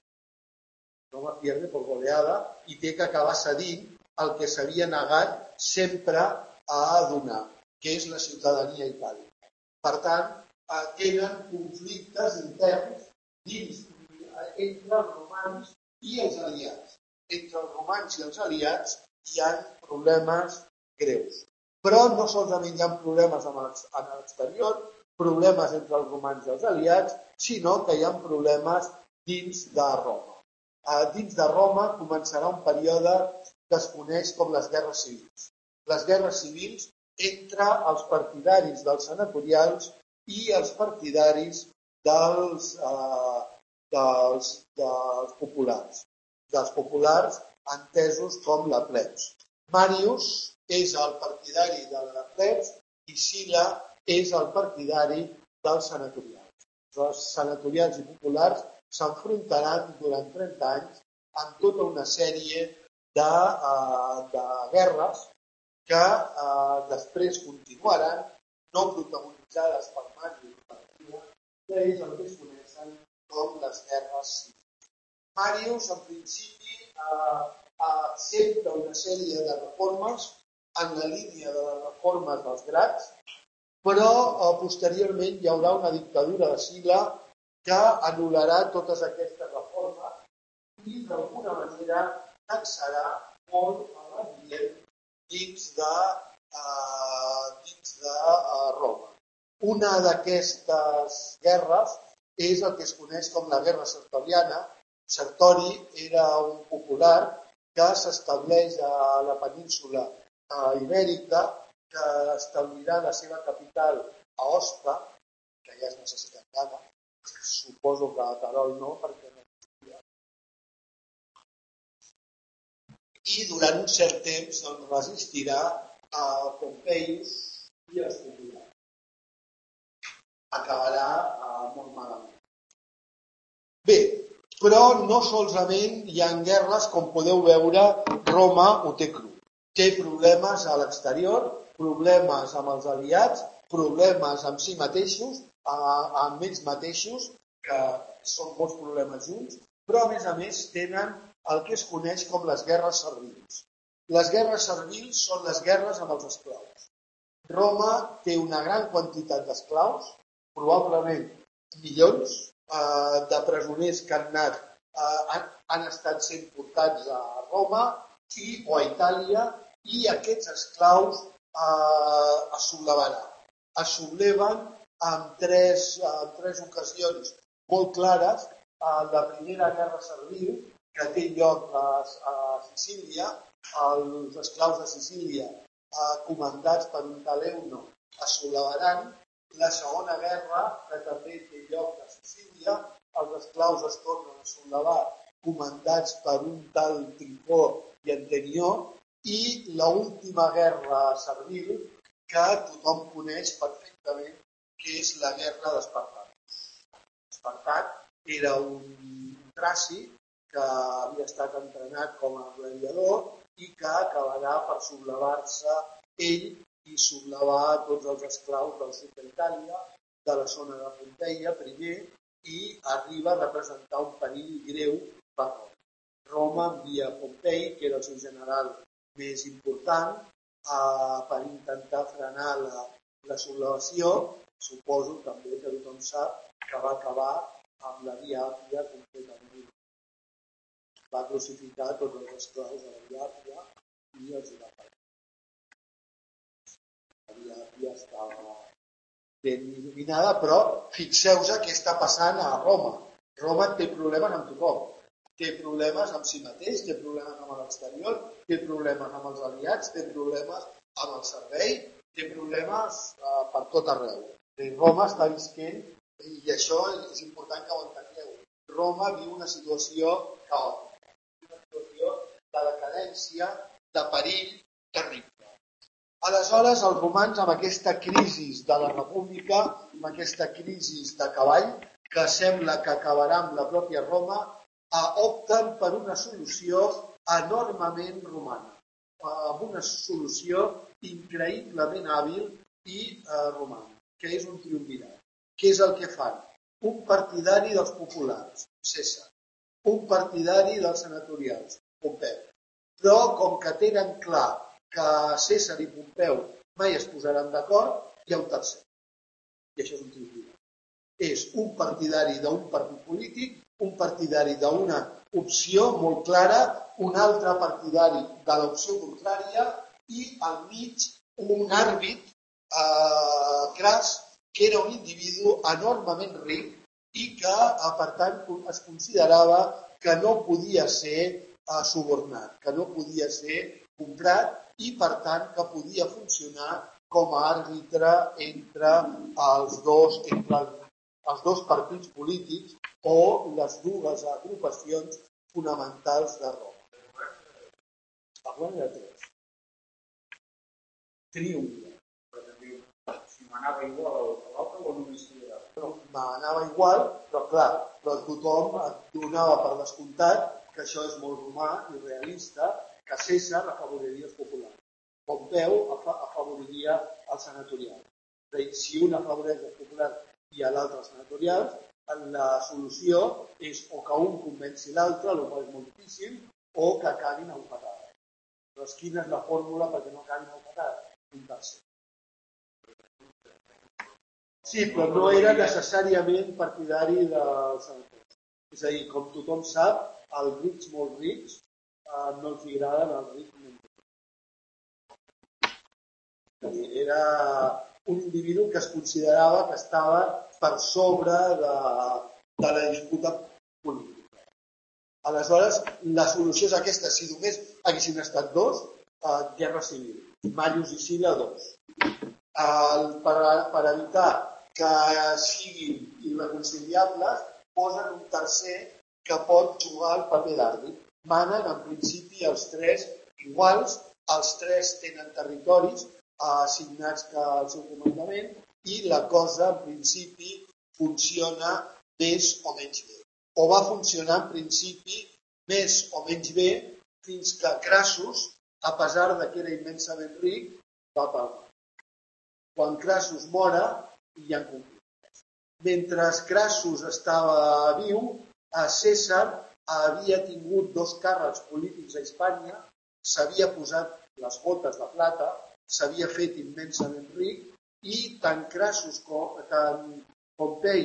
Roma pierde por goleada i té que acabar cedint el que s'havia negat sempre a donar, que és la ciutadania itàlica. Per tant, tenen conflictes interns dins entre els romans i els aliats. Entre els romans i els aliats hi ha problemes greus. Però no solament hi ha problemes en l'exterior, problemes entre els romans i els aliats, sinó que hi ha problemes dins de Roma. Dins de Roma començarà un període que es coneix com les guerres civils. Les guerres civils entre els partidaris dels senatorials i els partidaris dels, eh, dels, dels populars. Dels populars entesos com la plebs. Marius és el partidari de la plebs i Sila és el partidari dels senatorials. Els senatorials i populars s'enfrontaran durant trenta anys amb tota una sèrie de, uh, de guerres que uh, després continuaran, no protagonitzades per Marius, que és el que es coneixen com les guerres civils. Marius, en principi, uh, accepta una sèrie de reformes en la línia de les reformes dels grats, però uh, posteriorment hi haurà una dictadura de Sila que anul·larà totes aquestes reformes i d'alguna manera taxarà molt a l'ambient dins de, uh, dins de uh, Roma. Una d'aquestes guerres és el que es coneix com la guerra sertoriana. Sertori era un popular que s'estableix a la península uh, ibèrica, que establirà la seva capital a Osca, que ja es necessita encara. Suposo que a Terol no, perquè no existia. I durant un cert temps doncs, resistirà a Pompeius i els populars. Acabarà eh, molt malament. Bé, però no solament hi ha guerres, com podeu veure, Roma ho té cru. Té problemes a l'exterior, problemes amb els aliats, problemes amb si mateixos, amb ells mateixos, que són molts problemes junts, però a més a més tenen el que es coneix com les guerres servils. Les guerres servils són les guerres amb els esclaus. Roma té una gran quantitat d'esclaus, probablement milions eh, de presoners que han, anat, eh, han, han estat sent portats a Roma i, o a Itàlia, i aquests esclaus eh, es sublevaran. Es subleven en tres, en tres ocasions molt clares. En la primera guerra servil, que té lloc a, a Sicília, els esclaus de Sicília, eh, comandats per un tal Euno, es sublevaran. La segona guerra, que també té lloc a Sicília, els esclaus es tornen a sublevar, comandats per un tal Trifó i Antenió, i l'última guerra servil, que tothom coneix perfectament, que és la guerra d'Espartac. Espartac era un traci que havia estat entrenat com a gladiador i que acabarà per sublevar-se ell i sublevar tots els esclaus del sud d'Itàlia, de la zona de Pompeia primer, i arriba a representar un perill greu per Roma. Roma envia Pompei, que era el seu general més important, eh, per intentar frenar la, la sublevació. Suposo també que tothom sap que va acabar amb la Via Àpia completament. va crucificar tots els esclaus de la Iàpia i els va parar. La Iàpia estava ben il·luminada, però fixeu-vos què està passant a Roma. Roma té problemes amb tothom. Té problemes amb si mateix, té problemes amb l'exterior, té problemes amb els aliats, té problemes amb el servei, té problemes eh, per tot arreu. I Roma està visquent, i això és important que ho entengueu, Roma viu una situació caòtica, una situació de decadència, de perill terrible. Aleshores, els romans, amb aquesta crisi de la república, amb aquesta crisi de cavall, que sembla que acabarà amb la pròpia Roma, opten per una solució enormement romana, amb una solució increïblement hàbil i eh, romana, que és un triumvirat. Què és el que fan? Un partidari dels populars, Cèsar, un partidari dels senatorials, Pompeu. Però com que tenen clar que Cèsar i Pompeu mai es posaran d'acord, hi ha un tercer. I això és un triumvirat. És un partidari d'un partit polític, un partidari d'una opció molt clara, un altre partidari de l'opció contrària i al mig un àrbit eh, gras que era un individu enormement ric i que, per tant, es considerava que no podia ser eh, subornat, que no podia ser comprat i, per tant, que podia funcionar com a àrbitre entre els dos, entre els dos partits polítics o les dues agrupacions fonamentals de Roma. Parlem de tres. Triumvir. Si m'anava igual a l'altre o només era? No, m'anava igual, però clar, però tothom et donava per descomptat que això és molt romà i realista, que Cèsar afavoriria els populars. Pompeu afavoriria els senatorials. És a dir, si un afavoreix els populars i a l'altre els senatorials, la solució és o que un convenci l'altre, el qual és molt difícil, o que acabin empatats. Llavors, quina és la fórmula perquè no acabin empatats? Un tercer. Sí, però no era necessàriament partidari dels senadors. És a dir, com tothom sap, els rics molt rics eh, no els agraden els rics molt rics. Era un individu que es considerava que estava per sobre de, de la disputa política. Aleshores, la solució és aquesta. Si només haguessin estat dos, eh, guerra civil. Màrius i Sila, dos. Eh, per, per evitar que siguin irreconciliables, posen un tercer que pot jugar al paper d'àrbitre. Manen, en principi, els tres iguals, els tres tenen territoris assignats al seu comandament i la cosa, en principi, funciona més o menys bé. O va funcionar, en principi, més o menys bé fins que Crassus, a pesar de que era immensament ric, va palmar. Quan Crassus mora, hi ha conflictes. Mentre Crassus estava viu, Cèsar havia tingut dos càrrecs polítics a Hispània, s'havia posat les botes de plata, s'havia fet immensament ric i tant Crassus com tant Pompei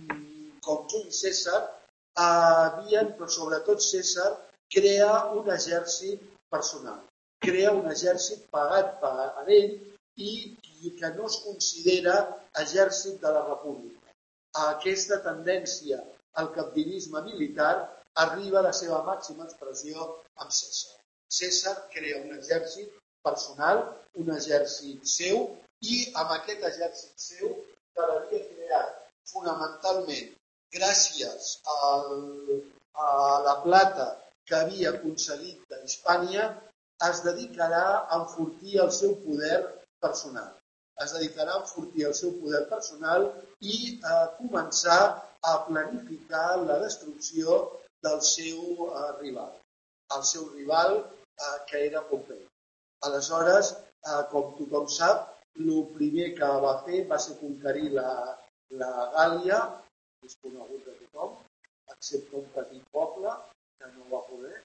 com Juli Cèsar havien, però sobretot Cèsar, crea un exèrcit personal, crea un exèrcit pagat per ell i que no es considera exèrcit de la república. Aquesta tendència al capdinisme militar arriba a la seva màxima expressió amb Cèsar. Cèsar crea un exèrcit personal, un exèrcit seu, i amb aquest exèrcit seu que l'havia creat fonamentalment gràcies al, a la plata que havia aconseguit de Hispània, es dedicarà a enfortir el seu poder personal. Es dedicarà a enfortir el seu poder personal i a començar a planificar la destrucció del seu eh, rival. El seu rival, eh, que era Pompeu. Aleshores, eh, com tothom sap, el primer que va fer va ser conquerir la, la Gàl·lia, que és conegut de tothom, excepte un petit poble, que no va poder,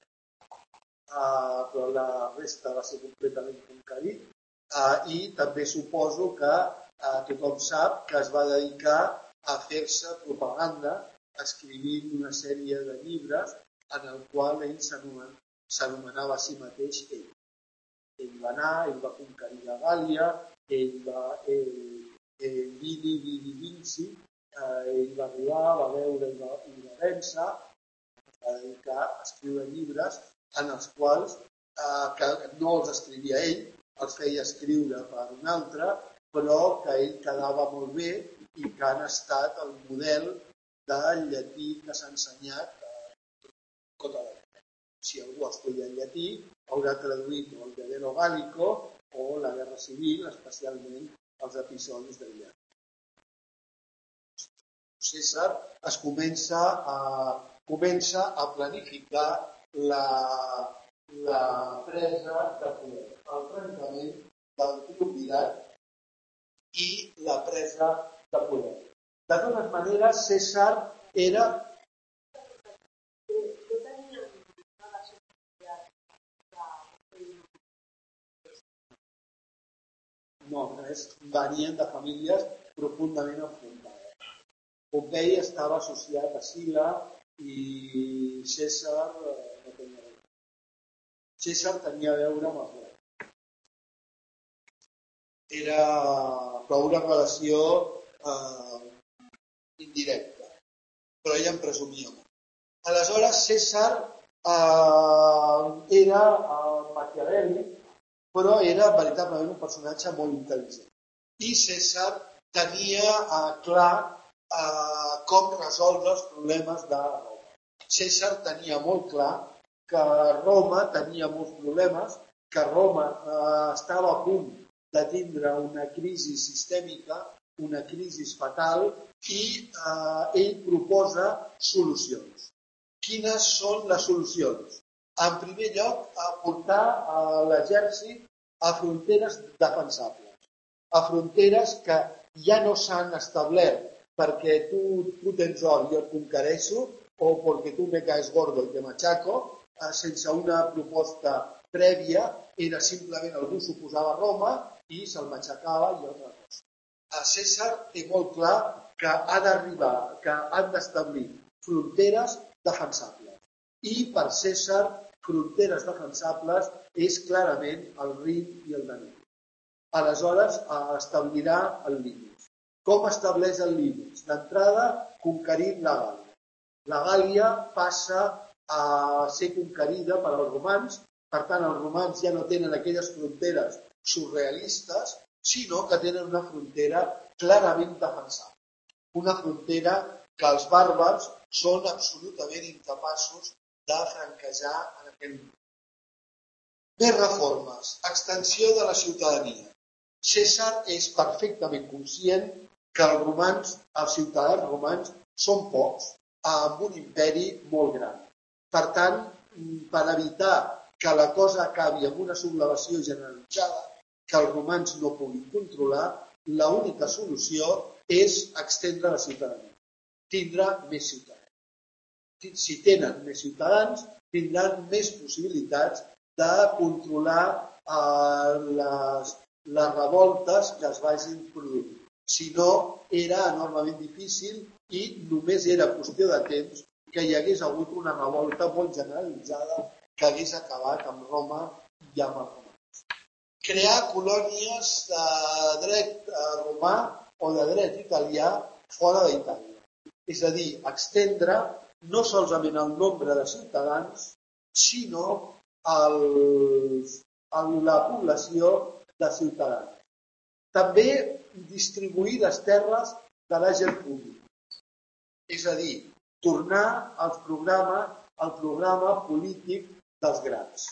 uh, però la resta va ser completament conquerit, uh, i també suposo que uh, tothom sap que es va dedicar a fer-se propaganda, escrivint una sèrie de llibres en el qual ell s'anomenava a si mateix ell. Ell va anar, ell va conquerir la Gàl·lia, ell va... Ell, ell, Vini, Vini, Vinci, eh, ell va arribar, va veure i va, i va vèncer, va dedicar a escriure llibres en els quals eh, que no els escrivia ell, els feia escriure per un altre, però que ell quedava molt bé i que han estat el model del llatí que s'ha ensenyat a tota la vida. Si algú estudia el llatí, haurà traduït el Guerrero Gálico o la Guerra Civil, especialment els episodis del llatí. Cèsar es comença a, comença a planificar la, la presa de poder, el trencament del triumvirat i la presa de poder. De totes maneres, Cèsar era... No, res, venien de famílies profundament enfrontades. Pompei estava associat a Sila i Cèsar no tenia a veure. Cèsar tenia a veure amb els grecs. Era però una relació eh, indirecta, però ell en presumia molt. Aleshores, Cèsar eh, era eh, maquiavèlic, però era veritablement un personatge molt intel·ligent. I Cèsar tenia eh, clar eh, com resoldre els problemes de Roma. Cèsar tenia molt clar que Roma tenia molts problemes, que Roma eh, estava a punt de tindre una crisi sistèmica, una crisi fatal, i eh, ell proposa solucions. Quines són les solucions? En primer lloc, a portar l'exèrcit a fronteres defensables, a fronteres que ja no s'han establert perquè tu, tu tens or i jo et conquereixo, o perquè tu me caes gordo i te machaco, eh, sense una proposta prèvia, era simplement algú s'oposava a Roma i se'l matxacava i altra cosa. A Cèsar té molt clar que ha d'arribar, que han d'establir fronteres defensables. I per Cèsar, fronteres defensables és clarament el Rin i el Danubi. Aleshores, establirà el límit. Com estableix el límit? D'entrada, conquerint la Gàl·lia. La Gàl·lia passa a ser conquerida per als romans, per tant, els romans ja no tenen aquelles fronteres surrealistes, sinó que tenen una frontera clarament defensable. Una frontera que els bàrbars són absolutament incapaços de franquejar en aquell moment. Més reformes, extensió de la ciutadania. Cèsar és perfectament conscient que els romans, els ciutadans romans, són pocs amb un imperi molt gran. Per tant, per evitar que la cosa acabi amb una sublevació generalitzada, que els romans no puguin controlar, l'única solució és extendre la ciutadania, tindre més ciutadans. Si tenen més ciutadans, tindran més possibilitats de controlar eh, les, les revoltes que es vagin produint. Si no, era enormement difícil i només era qüestió de temps que hi hagués hagut una revolta molt generalitzada que hagués acabat amb Roma i amb els romans. Crear colònies de dret romà o de dret italià fora d'Itàlia. És a dir, extendre no solament el nombre de ciutadans, sinó el, el, la població de ciutadans. També distribuir les terres de l'agent públic. És a dir, tornar al programa, al programa polític dels grans.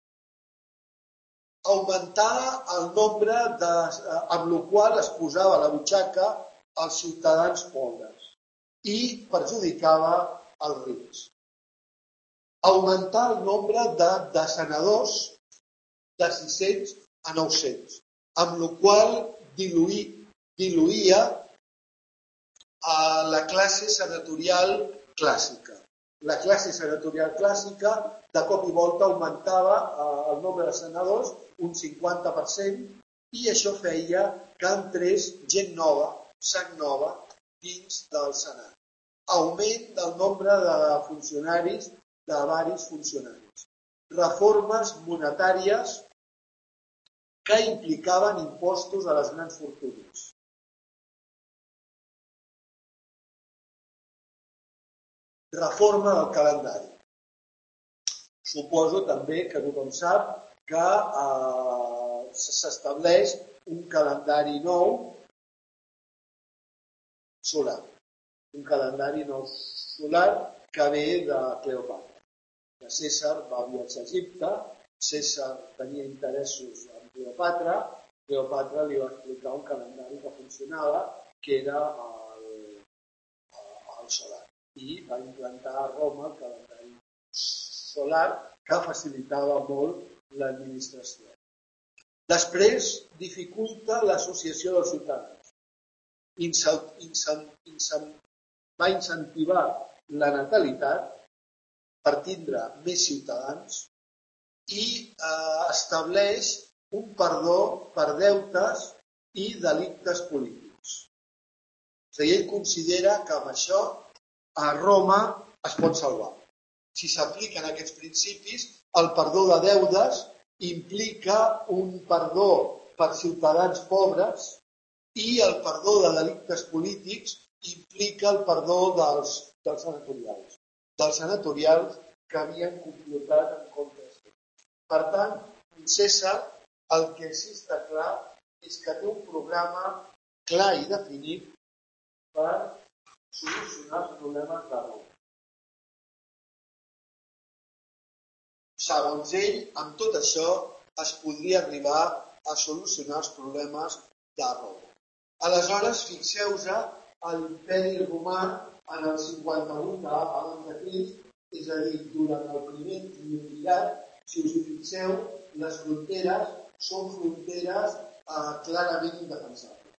Augmentar el nombre de, amb el qual es posava a la butxaca als ciutadans pobres i perjudicava els rics. Augmentar el nombre de, de senadors de sis-cents a nou-cents, amb el qual diluir, diluïa a la classe senatorial clàssica. La classe senatorial clàssica de cop i volta augmentava el nombre de senadors un cinquanta per cent i això feia que entrés gent nova, sang nova, dins del Senat. Augment del nombre de funcionaris de varis funcionaris. Reformes monetàries que implicaven impostos a les grans fortunes. Reforma del calendari. Suposo també que tothom sap que eh, s'estableix un calendari nou solar. Un calendari nou solar que ve de Cleopatra. Que Cèsar va viatjar a Egipte, Cèsar tenia interessos en Cleopatra, Cleopatra li va explicar un calendari que funcionava, que era el, el solar. I va implantar a Roma el calendari solar que facilitava molt l'administració. Després dificulta l'associació dels ciutadans. Incent, incent, incent, va incentivar la natalitat per tindre més ciutadans i eh, estableix un perdó per deutes i delictes polítics. O sigui, ell considera que amb això a Roma es pot salvar. Si s'apliquen aquests principis, el perdó de deutes implica un perdó per ciutadans pobres i el perdó de delictes polítics implica el perdó dels, dels senatorials, dels senatorials que havien complotat en contra seu. Per tant, Cèsar, el que sí està clar és que té un programa clar i definit per solucionar els problemes de Roma. Segons ell, amb tot això es podria arribar a solucionar els problemes de Roma. Aleshores, fixeu-vos a l'imperi romà en el cinquanta-vuit abans de Crist, és a dir, durant el primer triumvirat, si us hi fixeu, les fronteres són fronteres eh, clarament indefensables.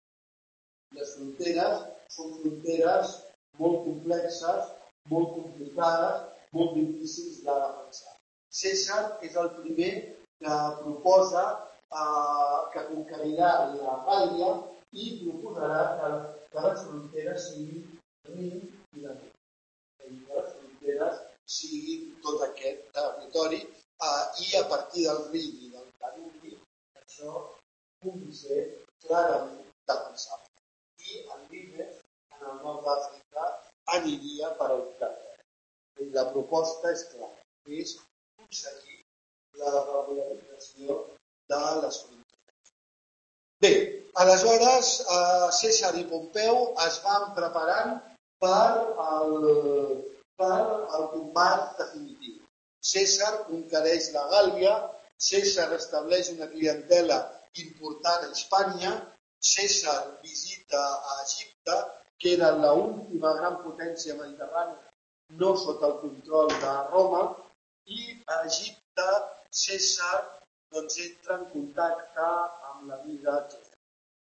Les fronteres són fronteres molt complexes, molt complicades, molt difícils de defensar. Cèsar és el primer que proposa eh, que conquerirà la Gàl·lia i proposarà que, que les fronteres siguin Rin i Danub. Que les fronteres siguin tot aquest territori eh, i a partir del Rin i del Danubi això pugui ser clarament defensable. I el Limes, en el nord d'Àfrica, aniria per al territori. La proposta és clara, és aconseguir la regularització de les fronteres. Bé, aleshores eh, Cèsar i Pompeu es van preparant per el, per el combat definitiu. Cèsar conquereix la Gàl·lia, Cèsar estableix una clientela important a Hispània, Cèsar visita a Egipte, que era l'última gran potència mediterrània, no sota el control de Roma, i a Egipte Cèsar doncs, entra en contacte amb l'amiga Clea.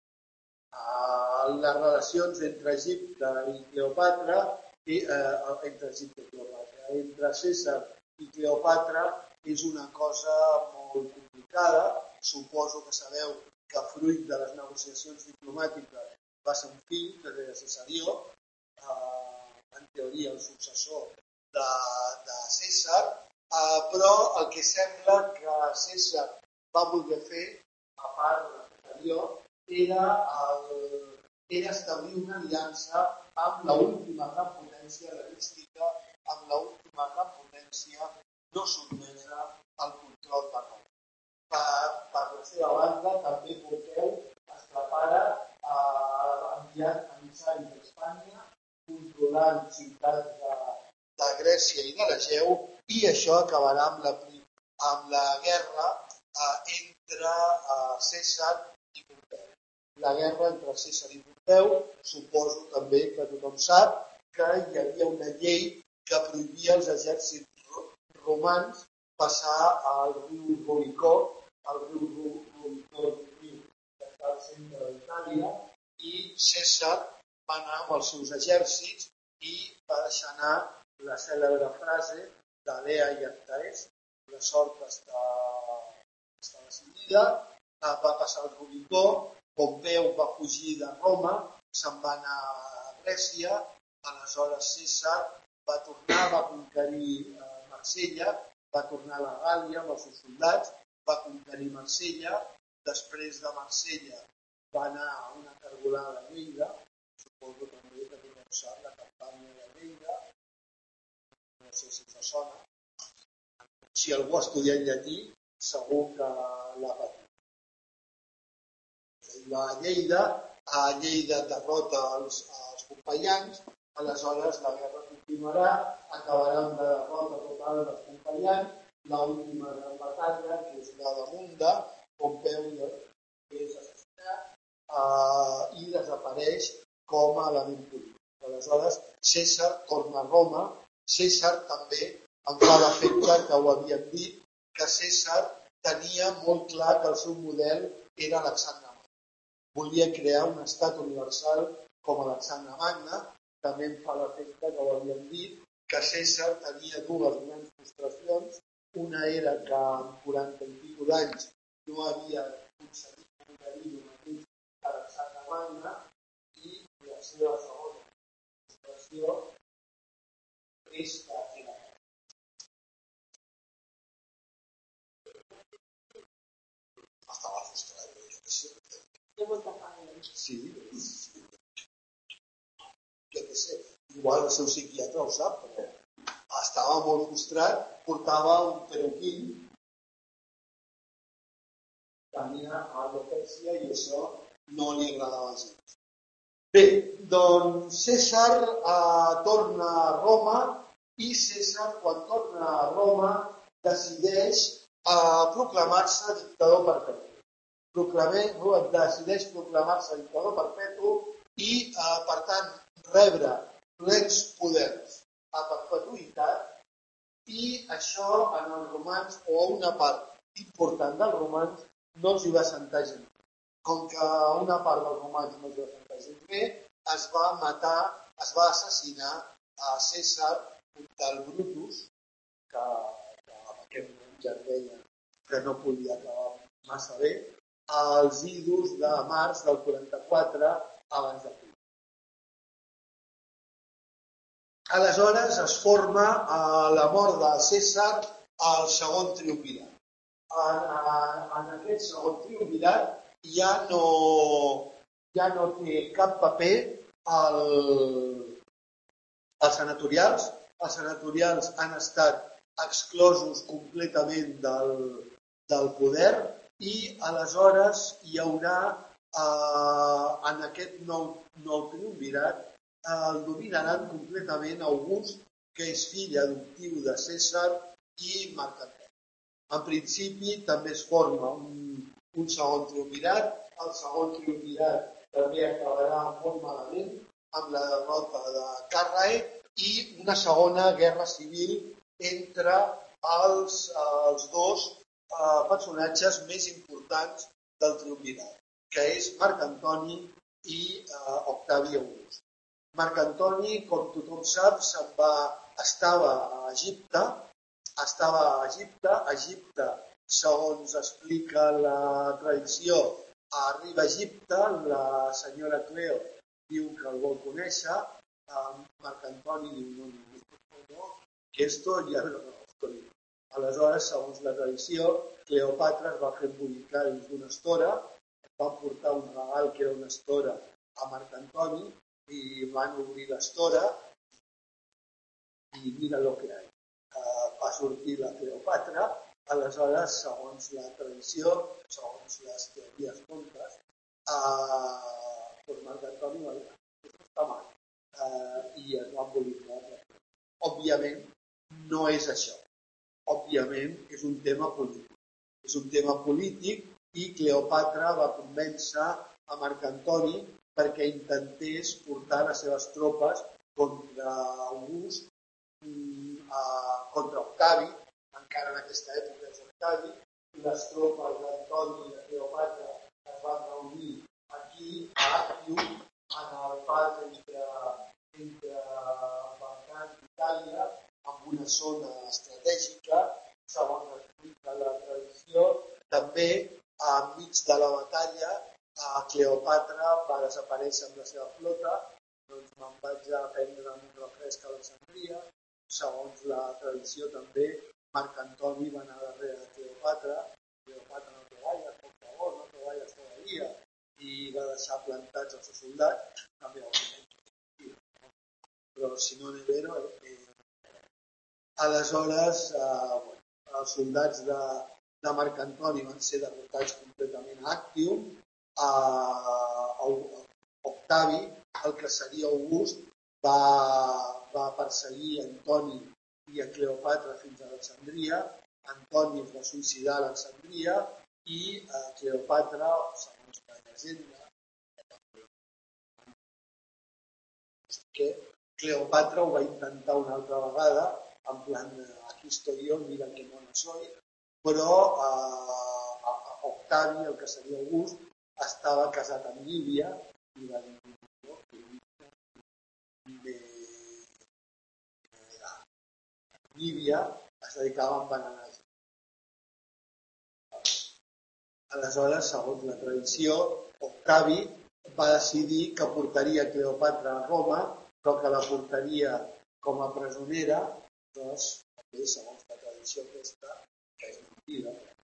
Uh, les relacions entre Egipte i Cleopatra, i, uh, entre Egipte i Cleopatra, entre Cèsar i Cleopatra és una cosa molt complicada. Suposo que sabeu que fruit de les negociacions diplomàtiques va ser un fill, que era Cesarió, uh, en teoria el successor de, de Cèsar. Uh, però el que sembla que Cèsar va voler fer, a part de l'anterior, era, el, era establir una aliança amb l'última gran potència hel·lenística, amb l'última gran potència no sotmesa al control de Roma. Per, per la seva banda, també Pompeu es prepara uh, enviant emissaris d'Espanya, controlant ciutats de, de Grècia i de l'Egeu, i això acabarà amb la, amb la guerra eh, entre eh, Cèsar i Pompeu. La guerra entre Cèsar i Pompeu, suposo també que tothom sap que hi havia una llei que prohibia als exèrcits romans passar al riu Rubicó, al riu Rubicó, riu que està al centre d'Itàlia, i Cèsar va anar amb els seus exèrcits i va deixar anar la cèlebre frase d'Alea i Actaes, la sort està, està decidida, va passar el Rubicó, Pompeu va fugir de Roma, se'n va anar a Grècia, aleshores Cèsar va tornar, va conquerir Marsella, va tornar a la Gàlia amb els seus soldats, va conquerir Marsella, després de Marsella va anar a una cargolada a Lleida, suposo també que tothom sap la campanya de Lleida, no sé si us sona. Si algú ha estudiat llatí, segur que l'ha patit. Va a Lleida, a Lleida derrota els, els companyans, aleshores la guerra continuarà, acabarà amb la derrota total dels companyans, l'última gran batalla, que és la de Munda, Pompeu és assassinat eh, i desapareix com a element polític. Aleshores, Cèsar torna a Roma. Cèsar també em fa l'efecte que ho havíem dit, que Cèsar tenia molt clar que el seu model era Alexandre Magno. Volia crear un estat universal com Alexandre Magno. També em fa l'efecte que ho havíem dit, que Cèsar tenia dues grans frustracions. Una era que en quaranta i pico d'anys no havia aconseguit conquerir el mateix que Alexandre Magno i la seva segona frustració és que era estava frustrat, jo què sé. Té molta fama. Sí, jo què sé. Igual el seu psiquiatre ho sap, però estava molt frustrat, portava un peruquín, tenia alopècia i això no li agradava gens. Bé, doncs Cèsar eh, torna a Roma i Cèsar, quan torna a Roma, decideix eh, proclamar-se dictador perpetu. Proclamé, decideix proclamar-se dictador perpetu i, eh, per tant, rebre plens poders a perpetuïtat i això en els romans o una part important dels romans no els hi va sentar gens. Com que una part dels romans no els hi va sentar gens bé, es va matar, es va assassinar a Cèsar del Brutus, que, que en aquest moment ja deia que no podia acabar massa bé, als idus de març del quaranta-quatre abans de Crist. Aleshores es forma a la mort de Cèsar el segon triumvirat. En, en aquest segon triumvirat ja no, ja no té cap paper el, els senatorials. Els senatorials han estat exclosos completament del, del poder i aleshores hi haurà eh, en aquest nou, nou triumvirat el dominaran completament August, que és fill adoptiu de Cèsar i Marc Antoni. En principi també es forma un, un segon triumvirat. El segon triumvirat també acabarà molt malament amb la derrota de Carrae i una segona guerra civil entre els, els dos eh, personatges més importants del triumvirat, que és Marc Antoni i eh, Octavi August. Marc Antoni, com tothom sap, se'n va, estava a Egipte, estava a Egipte, Egipte, segons explica la tradició, arriba a Egipte, la senyora Cleo diu que el vol conèixer, Marc Antoni diu, no, no, no, que esto ya no lo conozco. Aleshores, segons la tradició, Cleopatra es va fer embolicar dins d'una estora, va portar un regal que era una estora a Marc Antoni, i van obrir l'estora i mira el que hi ha. Uh, va sortir la Cleopatra, aleshores, segons la tradició, segons les teories contes, uh, doncs Marc Antoni va dir, això està mal, uh, i es va embolicar. Òbviament, no és això. Òbviament, és un tema polític. És un tema polític i Cleopatra va convèncer a Marc Antoni perquè intentés portar les seves tropes contra August, contra Octavi, encara en aquesta època és Octavi, i les tropes d'Antoni i de Cleopatra es van reunir aquí a Actium, en el pas entre, entre Balcans i Itàlia, en una zona estratègica, segons explica la tradició. També, enmig de la batalla, Cleopatra va desaparèixer amb la seva flota, doncs me'n vaig a prendre un refresc a Alexandria, segons la tradició també, Marc Antoni va anar darrere de Cleopatra, Cleopatra no té gaire, por favor, no té gaire todavía, i va deixar plantats els seus soldats, també òbviament, però si no Nevero, eh, aleshores eh, bueno, els soldats de, de Marc Antoni van ser derrotats completament a Actium, a, a Octavi, el que seria August, va, va perseguir Antoni i a Cleopatra fins a Alexandria. Antoni es va suïcidar a Alexandria i a Cleopatra, segons la llegenda, que Cleopatra ho va intentar una altra vegada, en plan, aquí estoy yo, mira que mona soy, però eh, Octavi, el que seria August, estava casat amb Lívia i va dir no, que de Lívia es dedicava a envenenar. Aleshores, segons la tradició, Octavi va decidir que portaria Cleopatra a Roma, però que la portaria com a presonera, doncs, també segons la tradició aquesta, que és mentida,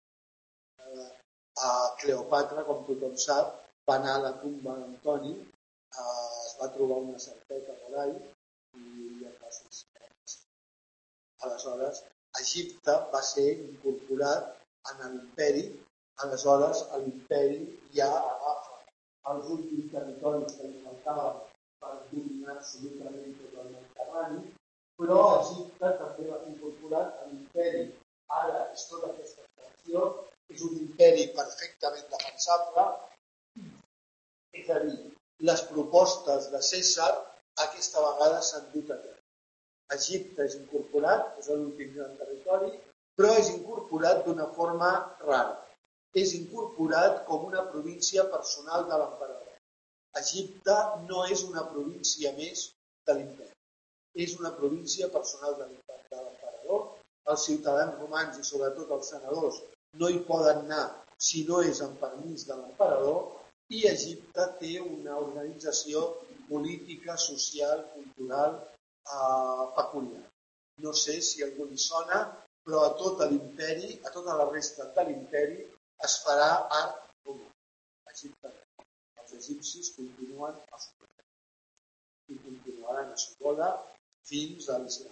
a Cleopatra, com tothom sap, va anar a la tumba d'Antoni, es va trobar una certeta por ahí, i ja va ser. Aleshores, Egipte va ser incorporat en l'imperi, aleshores l'imperi ja agafa els últims territoris que li faltaven per dominar absolutament tot el Mediterrani, però Egipte també va ser incorporat a l'imperi. Ara és tota aquesta extensió, és un imperi perfectament defensable, és a dir, les propostes de Cèsar aquesta vegada s'han dut a terme. Egipte és incorporat, és l'últim gran territori, però és incorporat d'una forma rara. És incorporat com una província personal de l'emperador. Egipte no és una província més de l'imperi. És una província personal de l'emperador. Els ciutadans romans i sobretot els senadors no hi poden anar si no és amb permís de l'emperador i Egipte té una organització política, social, cultural, Uh, peculiar. No sé si algú li sona, però a tot l'imperi, a tota la resta de l'imperi, es farà art romà. Egipte. Els egipcis continuen a su boda. I continuaran a su boda fins a l'Islam.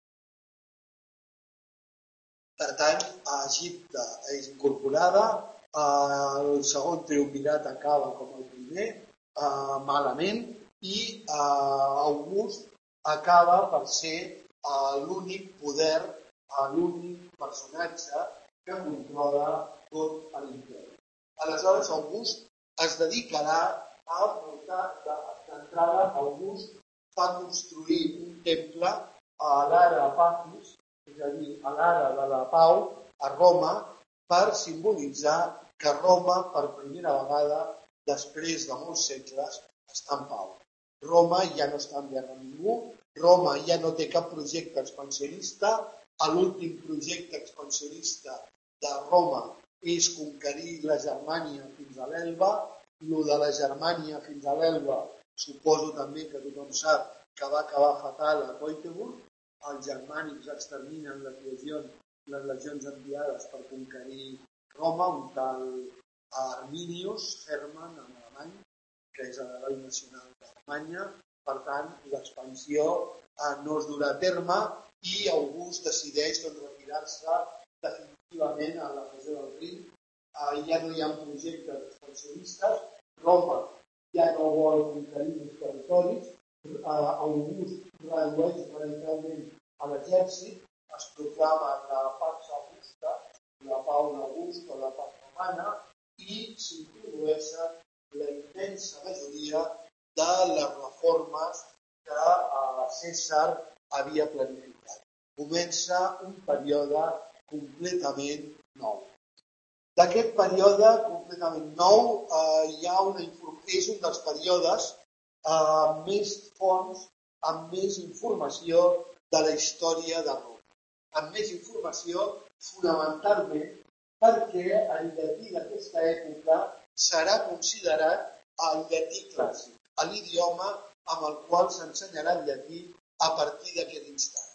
Per tant, a Egipte és incorporada, uh, el segon triumvirat acaba com el primer, uh, malament, i uh, August acaba per ser uh, l'únic poder, uh, l'únic personatge que controla tot l'imperi. Aleshores, August es dedicarà a portar d'entrada. August va construir un temple a l'ara Pafis, és a dir, a l'ara de la pau, a Roma, per simbolitzar que Roma, per primera vegada, després de molts segles, està en pau. Roma ja no està en guerra amb ningú, Roma ja no té cap projecte expansionista, l'últim projecte expansionista de Roma és conquerir la Germània fins a l'Elba, el de la Germània fins a l'Elba suposo també que tothom sap que va acabar fatal a Teutoburg, els germànics exterminen les legions, les legions enviades per conquerir Roma, un tal Arminius Hermann en alemany, que és l'heroi nacional d'Alemanya. Per tant, l'expansió eh, no es durà a terme i August decideix doncs, retirar-se definitivament a la regió del Rin. Eh, ja no hi ha projectes expansionistes, Roma ja no vol conquerir els territoris, eh, August redueix radicalment a l'exèrcit, es proclama la Pax Augusta, la pau d'August o la Pax Romana, i s'introdueixen la immensa majoria de les reformes que eh, Cèsar havia planificat. Comença un període completament nou. D'aquest període completament nou eh, hi ha una és un dels períodes eh, més fonts, amb més informació de la història de Roma. Amb més informació fonamentalment perquè el llatí d'aquesta època serà considerat el llatí clàssic, l'idioma amb el qual s'ensenyarà el llatí a partir d'aquest instant.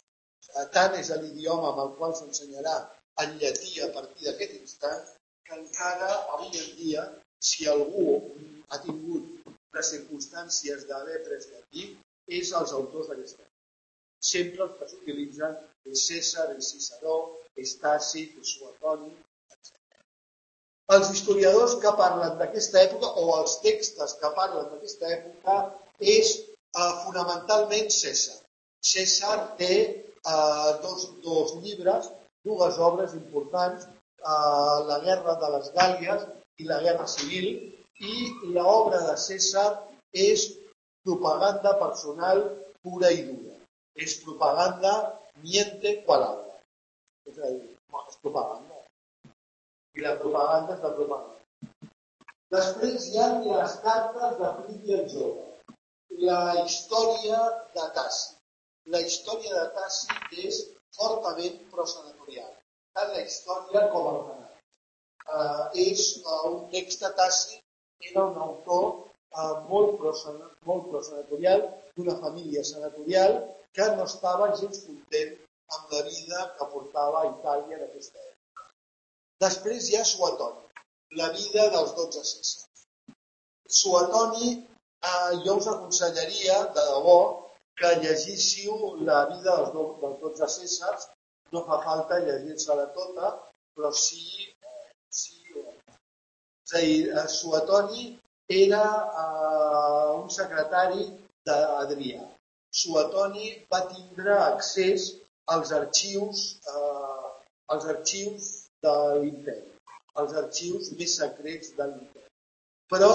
Tant és l'idioma amb el qual s'ensenyarà en llatí a partir d'aquest instant, que encara avui en dia, si algú ha tingut les circumstàncies d'haver pres llatí, és els autors d'aquesta època. Sempre els que s'utilitzen és Cèsar, és Ciceró, és Tàcit, és Suetoni, etcètera. Els historiadors que parlen d'aquesta època, o els textos que parlen d'aquesta època, és eh, fonamentalment Cèsar. Cèsar té eh, dos, dos llibres, dues obres importants, eh, la Guerra de les Gàl·lies i la Guerra Civil, i l'obra de Cèsar és propaganda personal pura i dura. És propaganda niente qual habla. És a dir, és propaganda. I la propaganda és la propaganda. Després hi ha les cartes de Plini el Jove. La història de Tàcit. La història de Tàcit és fortament prosenatorial. Tant la història com el canal. Uh, és uh, un text de Tàcit, era un autor uh, molt, prosen, molt prosenatorial, d'una família senatorial que no estava gens content amb la vida que portava a Itàlia en aquesta època. Després hi ha Suetoni, la vida dels dotze Cèsars. Suetoni, eh, jo us aconsellaria, de debò, que llegíssiu la vida dels, do, dels dotze Cèsars. No fa falta llegir-se-la tota, però sí, eh, sí és a dir, eh, Suetoni era eh, un secretari d'Adrià. Suetoni va tindre accés als arxius, eh, als arxius de l'imperi, als arxius més secrets de l'imperi. Però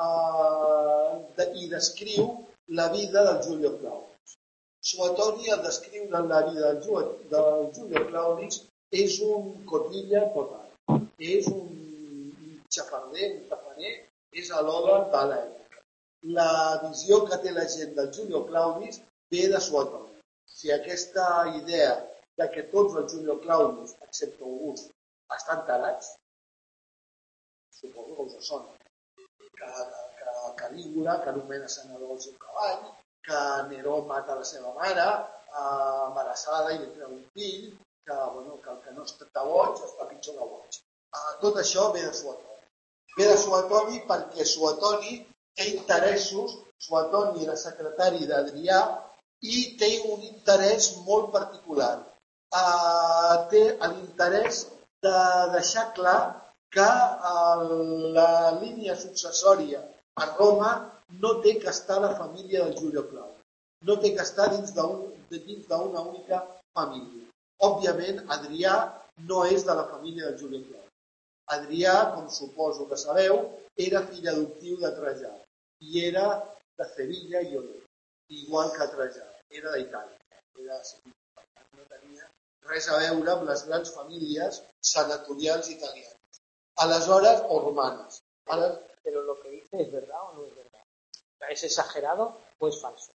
eh, de, hi descriu la vida del Julio Claudius. Suetoni, al descriure la vida del, del Julio Claudius, és un cotilla total. És un xafarder, un tafaner, és a l'oda de l'època. La visió que té la gent del Julio Claudius ve de Suetoni. O sigui, aquesta idea de que tots els Julio Claudius, excepte August, estan tarats, suposo que us sona, que, que Calígula, que anomena senador el seu cavall, que Neró mata la seva mare, eh, embarassada i li treu un fill, que, bueno, que el que no està boig està pitjor de boig. Eh, tot això ve de Suetoni. Ve de Suetoni perquè Suetoni té interessos, Suetoni era secretari d'Adrià i té un interès molt particular. Uh, té l'interès de deixar clar que uh, la línia successòria a Roma no té que estar la família del Julio Claudius, no té que estar dins d'una única família. Òbviament, Adrià no és de la família del Julio Claudius. Adrià, com suposo que sabeu, era fill adoptiu de Trajà i era de Sevilla i Olé, igual que Trajà, era d'Itàlia, era de Sevilla. No tenia res a veure amb les grans famílies senatorials italianes. Aleshores, o romanes. Aleshores, ¿Pero lo que dice es verdad o no es verdad? ¿Es exagerado o es falso?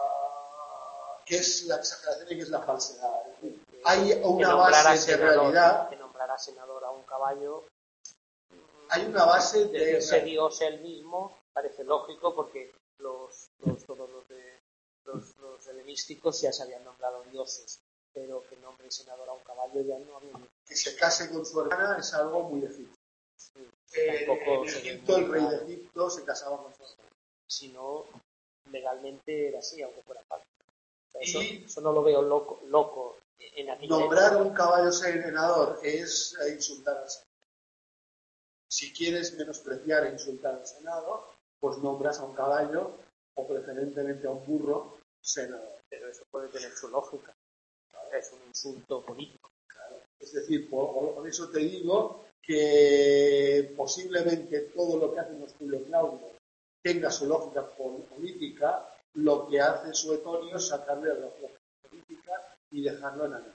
Uh, ¿Qué es la exageración y qué es la falsedad? Hay Que una nombrara base de senador, realidad. que nombrara senador a un caballo. Hay una base De de... que ese Dios él mismo parece lógico porque los, los, todos los, de, los, los helenísticos ya se habían nombrado dioses, pero que nombre senador a un caballo ya no había. Que se case con su hermana es algo muy egipcio. Sí, Eh, tampoco en se ve Egipto, muy el rey de claro. Egipto se casaba con su hermana. Si no, legalmente era así, aunque fuera falso. O sea, eso, Y- eso no lo veo loco, loco en aquella Nombrar a época. un caballo senador es eh, insultar al Senado. Si quieres menospreciar e insultar al Senado, pues nombras a un caballo o preferentemente a un burro senador. Pero eso puede tener su lógica. Es un insulto político. Es decir, por, por eso te digo que posiblemente todo lo que hacen los Julio Claudio tenga su lógica pol- política, lo que hace Suetonio es sacarle la lógica política y dejarlo en anarquía.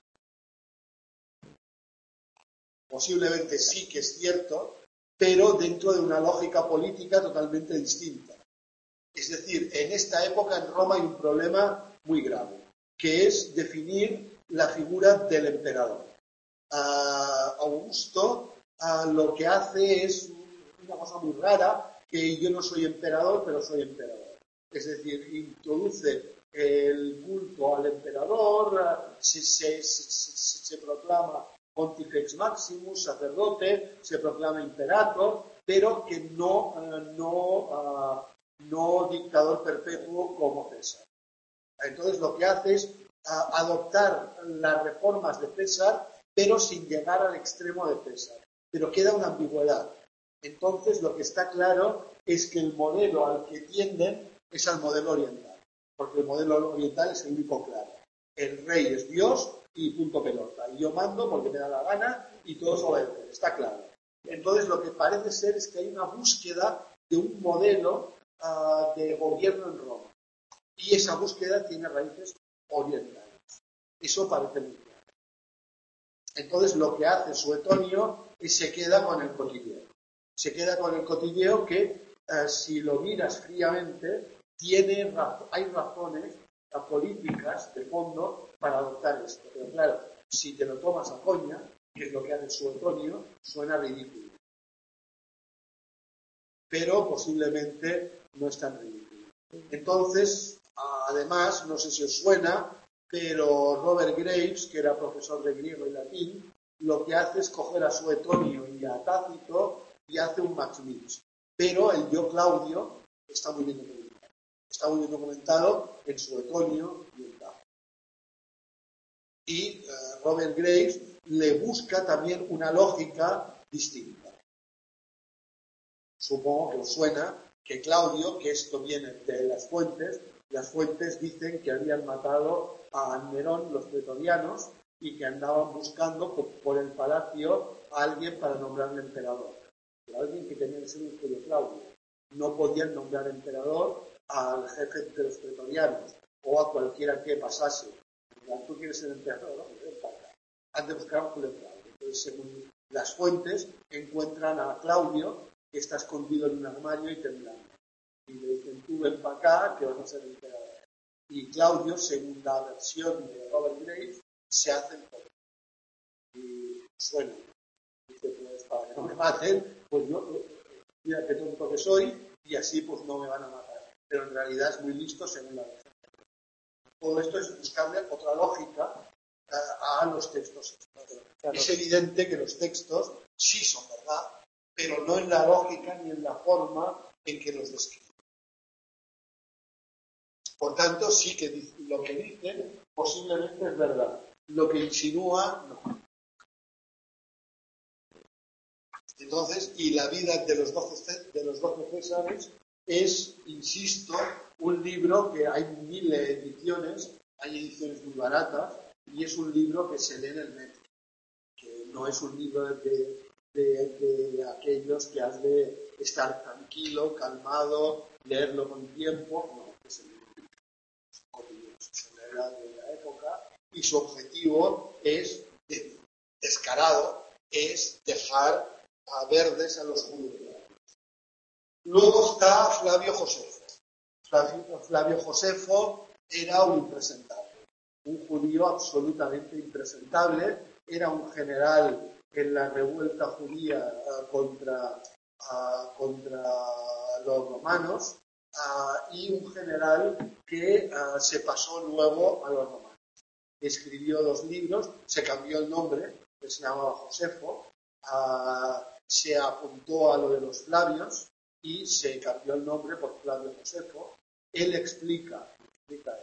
Posiblemente sí que es cierto, pero dentro de una lógica política totalmente distinta. Es decir, en esta época en Roma hay un problema muy grave, que es definir la figura del emperador. Uh, Augusto uh, lo que hace es una cosa muy rara, que yo no soy emperador, pero soy emperador. Es decir, introduce el culto al emperador, se, se, se, se, se proclama Pontifex Maximus, sacerdote, se proclama imperator, pero que no, uh, no, uh, no dictador perpetuo como César. Entonces lo que hace es uh, adoptar las reformas de César, pero sin llegar al extremo de César. Pero queda una ambigüedad. Entonces lo que está claro es que el modelo al que tienden es al modelo oriental, porque el modelo oriental es el único claro. El rey es Dios y punto pelota. Y yo mando porque me da la gana y todos obedecen, está claro. Entonces lo que parece ser es que hay una búsqueda de un modelo uh, de gobierno en Roma. Y esa búsqueda tiene raíces orientales. Eso parece muy claro. Entonces lo que hace Suetonio es se queda con el cotilleo. Se queda con el cotilleo que, uh, si lo miras fríamente, tiene, hay razones políticas de fondo para adoptar esto. Pero claro, si te lo tomas a coña, que es lo que hace Suetonio, suena ridículo. Pero posiblemente no es tan ridículo. Entonces, además, no sé si os suena, pero Robert Graves, que era profesor de griego y latín, lo que hace es coger a Suetonio y a Tácito y hace un match mix. Pero el yo Claudio está muy bien documentado. Está muy bien documentado en Suetonio y en Tácito. Y uh, Robert Graves le busca también una lógica distinta. Supongo que os suena que Claudio, que esto viene de las fuentes, las fuentes dicen que habían matado a Nerón los pretorianos y que andaban buscando por, por el palacio a alguien para nombrarle emperador. Pero alguien que tenía que ser un hijo de Claudio. No podían nombrar emperador al jefe de los pretorianos o a cualquiera que pasase. Tú quieres ser emperador, ¿no? Han de buscar un Claudio. Entonces, según las fuentes, encuentran a Claudio que está escondido en un armario y temblando. Y le dicen, tú ven para acá, que vas a ser emperador. Y Claudio, según la versión de Robert Graves, se hace el poder. Y suena. Dice, pues para que no me maten, pues yo, mira qué tonto que soy, y así pues no me van a matar. Pero en realidad es muy listo según la versión. Todo esto es buscarle otra lógica a, a los textos. Claro. Es evidente que los textos sí son verdad, pero no en la lógica ni en la forma en que los describen. Por tanto, sí que lo que dicen posiblemente es verdad. Lo que insinúa, no. Entonces, y la vida de los doce, de los doce Césares es, insisto, un libro que hay mil ediciones, hay ediciones muy baratas, y es un libro que se lee en el metro, que no es un libro de, de, de aquellos que has de estar tranquilo, calmado, leerlo con tiempo, no, es el libro de la época, y su objetivo es, descarado, es dejar a verdes a los judíos. Luego está Flavio Josefo. Flavio, Flavio Josefo era un impresentable, un judío absolutamente impresentable, era un general en la revuelta judía uh, contra, uh, contra los romanos uh, y un general que uh, se pasó luego a los romanos. Escribió dos libros, se cambió el nombre, que se llamaba Josefo, uh, se apuntó a lo de los Flavios y se cambió el nombre por Flavio Josefo. Él explica, explica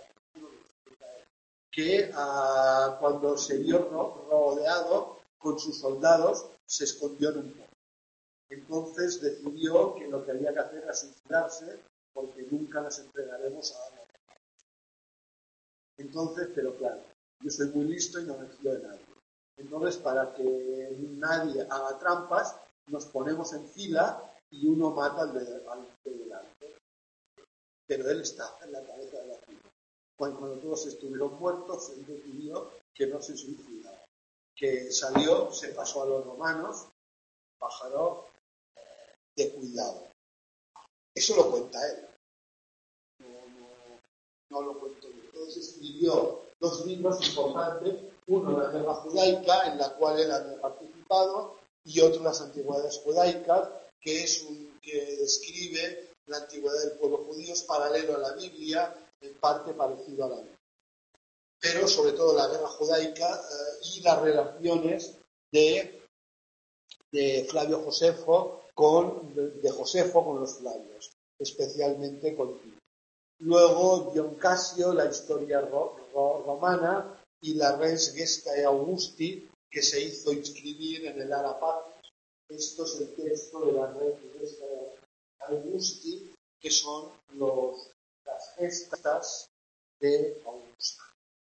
que uh, cuando se vio rodeado con sus soldados se escondió en un pueblo. Entonces decidió que lo que había que hacer era suicidarse porque nunca las entregaremos a nadie. Entonces, pero claro, yo soy muy listo y no me fío de nadie. Entonces, para que nadie haga trampas, nos ponemos en fila y uno mata al de, al de delante. Pero él está en la cabeza de la fila. Cuando, cuando todos estuvieron muertos, él decidió que no se suicidara. Que salió, se pasó a los romanos, pájaro de cuidado. Eso lo cuenta él. No, no, no lo cuento yo. Entonces escribió dos libros importantes, uno la guerra judaica, en la cual él había participado, y otro las antigüedades judaicas, que es un que describe la antigüedad del pueblo judío, es paralelo a la Biblia, en parte parecido a la guerra. Pero sobre todo la guerra judaica eh, y las relaciones de, de Flavio Josefo con, de, de Josefo con los Flavios, especialmente con Tito. Luego Dion Casio, la historia ro, ro, romana, y la Res Gestae Augusti, que se hizo inscribir en el Ara Patris. Esto es el texto de la Res Gestae Augusti, que son los, las gestas de Augusto.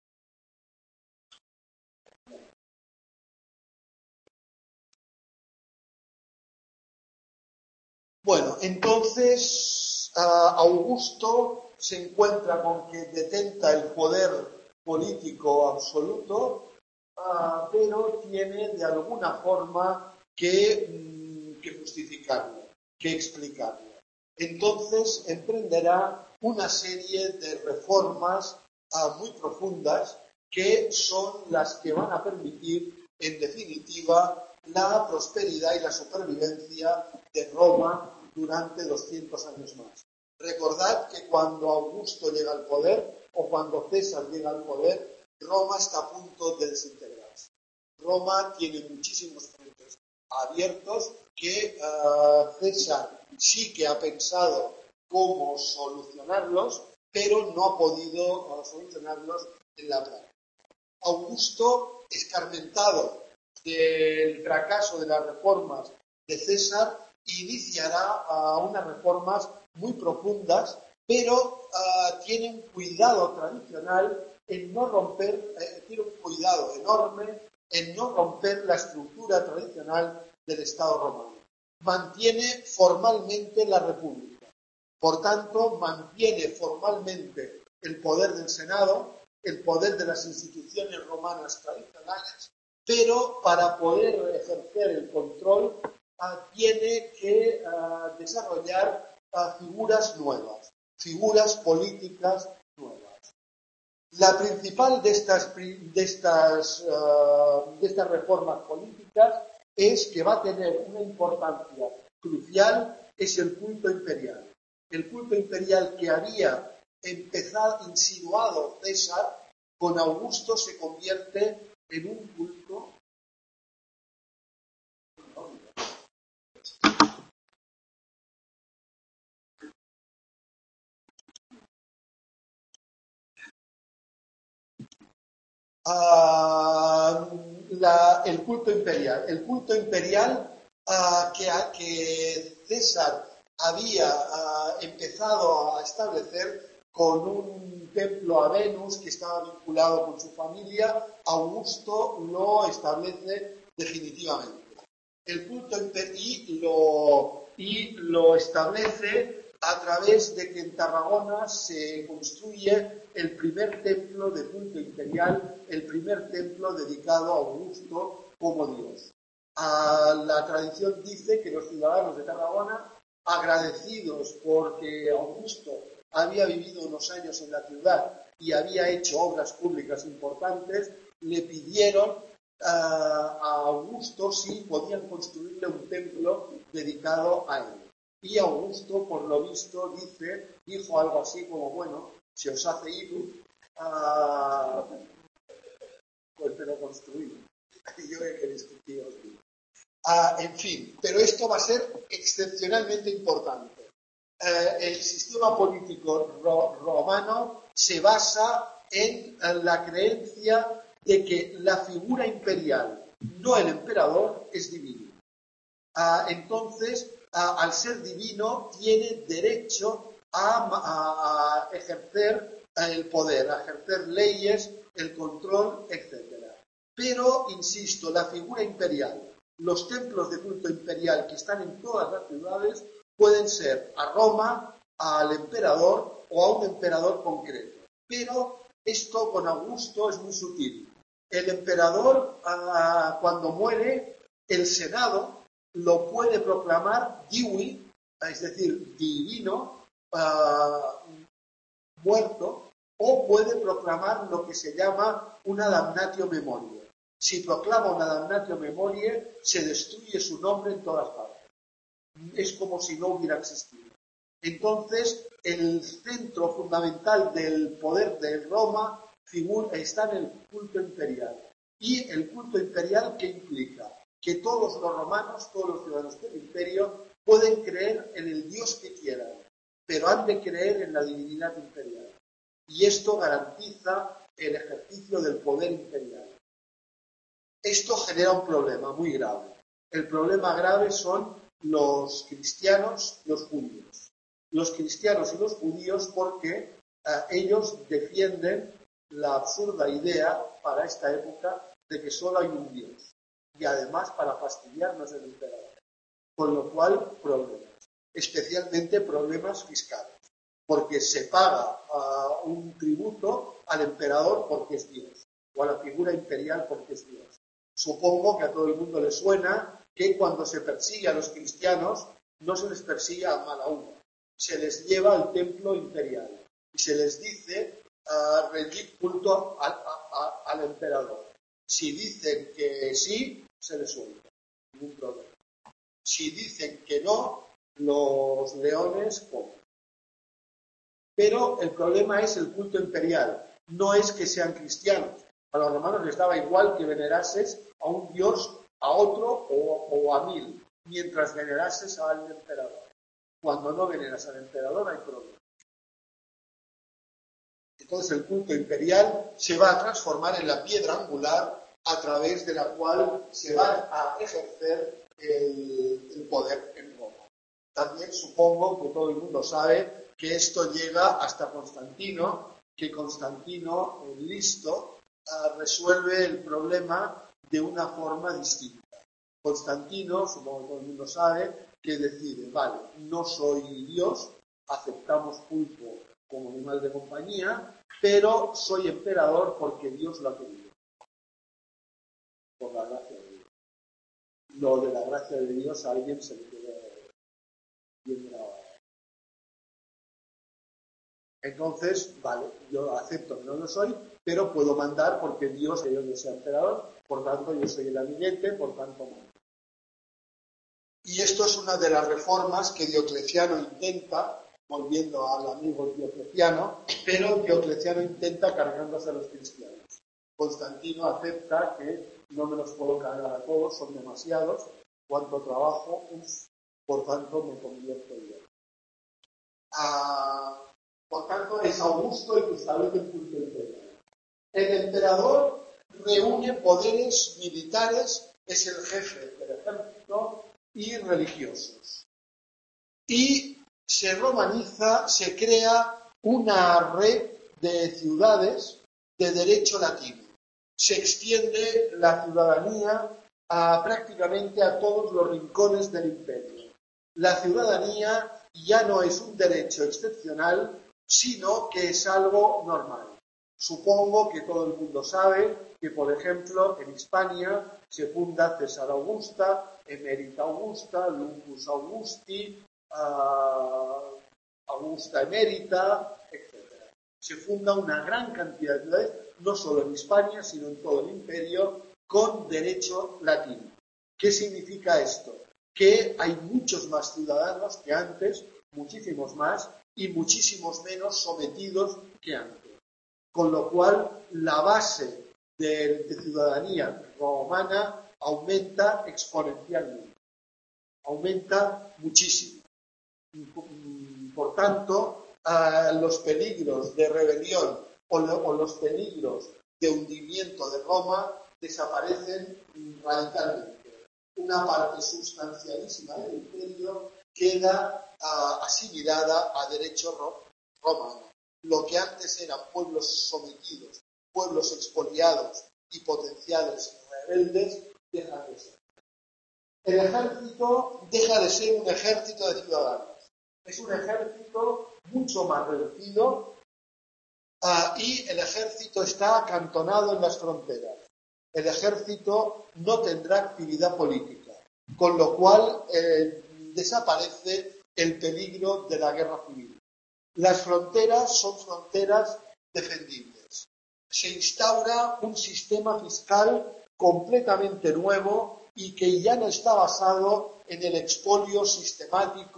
Bueno, entonces uh, Augusto se encuentra con que detenta el poder político absoluto, uh, pero tiene de alguna forma que, mm, que justificarlo, que explicarlo. Entonces emprenderá una serie de reformas uh, muy profundas que son las que van a permitir, en definitiva, la prosperidad y la supervivencia de Roma durante doscientos años más. Recordad que cuando Augusto llega al poder, o cuando César llega al poder, Roma está a punto de desintegrarse. Roma tiene muchísimos frentes abiertos que uh, César sí que ha pensado cómo solucionarlos, pero no ha podido uh, solucionarlos en la práctica. Augusto, escarmentado del fracaso de las reformas de César, iniciará uh, unas reformas muy profundas, pero uh, tiene un cuidado tradicional en no romper, eh, tiene un cuidado enorme en no romper la estructura tradicional del Estado romano. Mantiene formalmente la República. Por tanto, mantiene formalmente el poder del Senado, el poder de las instituciones romanas tradicionales, pero para poder ejercer el control uh, tiene que uh, desarrollar uh, figuras nuevas, figuras políticas nuevas. La principal de estas, de estas, uh, de estas reformas políticas es que va a tener una importancia crucial, es el culto imperial. El culto imperial que había empezado, insinuado César, con Augusto se convierte en un culto. Uh, la, el culto imperial. El culto imperial uh, que, que César había uh, empezado a establecer con un templo a Venus que estaba vinculado con su familia, Augusto lo establece definitivamente. El culto imperial y lo, y lo establece a través de que en Tarragona se construye el primer templo de culto imperial, el primer templo dedicado a Augusto como Dios. A la tradición dice que los ciudadanos de Tarragona, agradecidos porque Augusto había vivido unos años en la ciudad y había hecho obras públicas importantes, le pidieron a Augusto si podían construirle un templo dedicado a él. Y Augusto, por lo visto, dice, dijo algo así como, bueno, si os hace ir, uh, pues me lo construí. Y yo que queréis que os diga. Uh, en fin, pero esto va a ser excepcionalmente importante. Uh, el sistema político ro- romano se basa en, en la creencia de que la figura imperial, no el emperador, es divino. Uh, entonces, uh, al ser divino, tiene derecho a, a, a ejercer el poder, a ejercer leyes, el control, etcétera. Pero, insisto, la figura imperial, los templos de culto imperial que están en todas las ciudades, pueden ser a Roma, al emperador o a un emperador concreto. Pero esto con Augusto es muy sutil. El emperador, uh, cuando muere, el Senado lo puede proclamar divi, es decir, divino, uh, muerto, o puede proclamar lo que se llama una damnatio memoriae. Si proclama una damnatio memoriae, se destruye su nombre en todas partes. Es como si no hubiera existido. Entonces, el centro fundamental del poder de Roma figura, está en el culto imperial. ¿Y el culto imperial qué implica? Que todos los romanos, todos los ciudadanos del imperio, pueden creer en el Dios que quieran, pero han de creer en la divinidad imperial. Y esto garantiza el ejercicio del poder imperial. Esto genera un problema muy grave. El problema grave son los cristianos y los judíos. Los cristianos y los judíos porque eh, ellos defienden la absurda idea para esta época de que solo hay un Dios. Y además para fastidiarnos el emperador. Con lo cual, problemas. Especialmente problemas fiscales. Porque se paga uh, un tributo al emperador porque es Dios. O a la figura imperial porque es Dios. Supongo que a todo el mundo le suena que cuando se persigue a los cristianos, no se les persigue a mala uva. Se les lleva al templo imperial. Y se les dice uh, rendir culto al, a, a, al emperador. Si dicen que sí, se les suelta. Ningún problema. Si dicen que no, los leones comen. Pero el problema es el culto imperial. No es que sean cristianos. A los romanos les daba igual que venerases a un dios, a otro o, o a mil, mientras venerases al emperador. Cuando no veneras al emperador hay problema. Entonces el culto imperial se va a transformar en la piedra angular a través de la cual se va a ejercer el, el poder en Roma. También supongo que todo el mundo sabe que esto llega hasta Constantino, que Constantino, el listo, uh, resuelve el problema de una forma distinta. Constantino, supongo que todo el mundo sabe, que decide, vale, no soy Dios, aceptamos pulpo como animal de compañía, pero soy emperador porque Dios lo ha querido. Por la gracia de Dios. Lo de la gracia de Dios a alguien se le queda bien grabado. Entonces, vale, yo acepto que no lo soy, pero puedo mandar porque Dios que yo no sea emperador, por tanto yo soy el eminente, por tanto mando. Y esto es una de las reformas que Diocleciano intenta, volviendo al amigo Diocleciano, pero Diocleciano intenta cargándose a los cristianos. Constantino acepta que no me los puedo cargar a todos, son demasiados, cuánto trabajo, uf, por tanto me convierto en Dios. Ah, por tanto, es Augusto el que establece el culto imperial. El emperador reúne poderes militares, es el jefe del ejército y religiosos. Y se romaniza, se crea una red de ciudades de derecho latino. Se extiende la ciudadanía a prácticamente a todos los rincones del imperio. La ciudadanía ya no es un derecho excepcional, sino que es algo normal. Supongo que todo el mundo sabe que, por ejemplo, en Hispania se funda César Augusta, Emérita Augusta, Lucus Augusti, uh, Augusta Emérita, etcétera. Se funda una gran cantidad de ciudades, no solo en Hispania, sino en todo el imperio, con derecho latino. ¿Qué significa esto? Que hay muchos más ciudadanos que antes, muchísimos más, y muchísimos menos sometidos que antes. Con lo cual, la base de, de ciudadanía romana aumenta exponencialmente. Aumenta muchísimo. Por tanto, uh, los peligros de rebelión o, lo, o los peligros de hundimiento de Roma desaparecen radicalmente. Una parte sustancialísima del imperio queda uh, asimilada a derecho ro- romano. Lo que antes eran pueblos sometidos, pueblos expoliados y potenciales rebeldes, deja de ser. El ejército deja de ser un ejército de ciudadanos. Es un ejército mucho más reducido uh, y el ejército está acantonado en las fronteras. El ejército no tendrá actividad política, con lo cual eh, desaparece el peligro de la guerra civil. Las fronteras son fronteras defendibles. Se instaura un sistema fiscal completamente nuevo y que ya no está basado en el expolio sistemático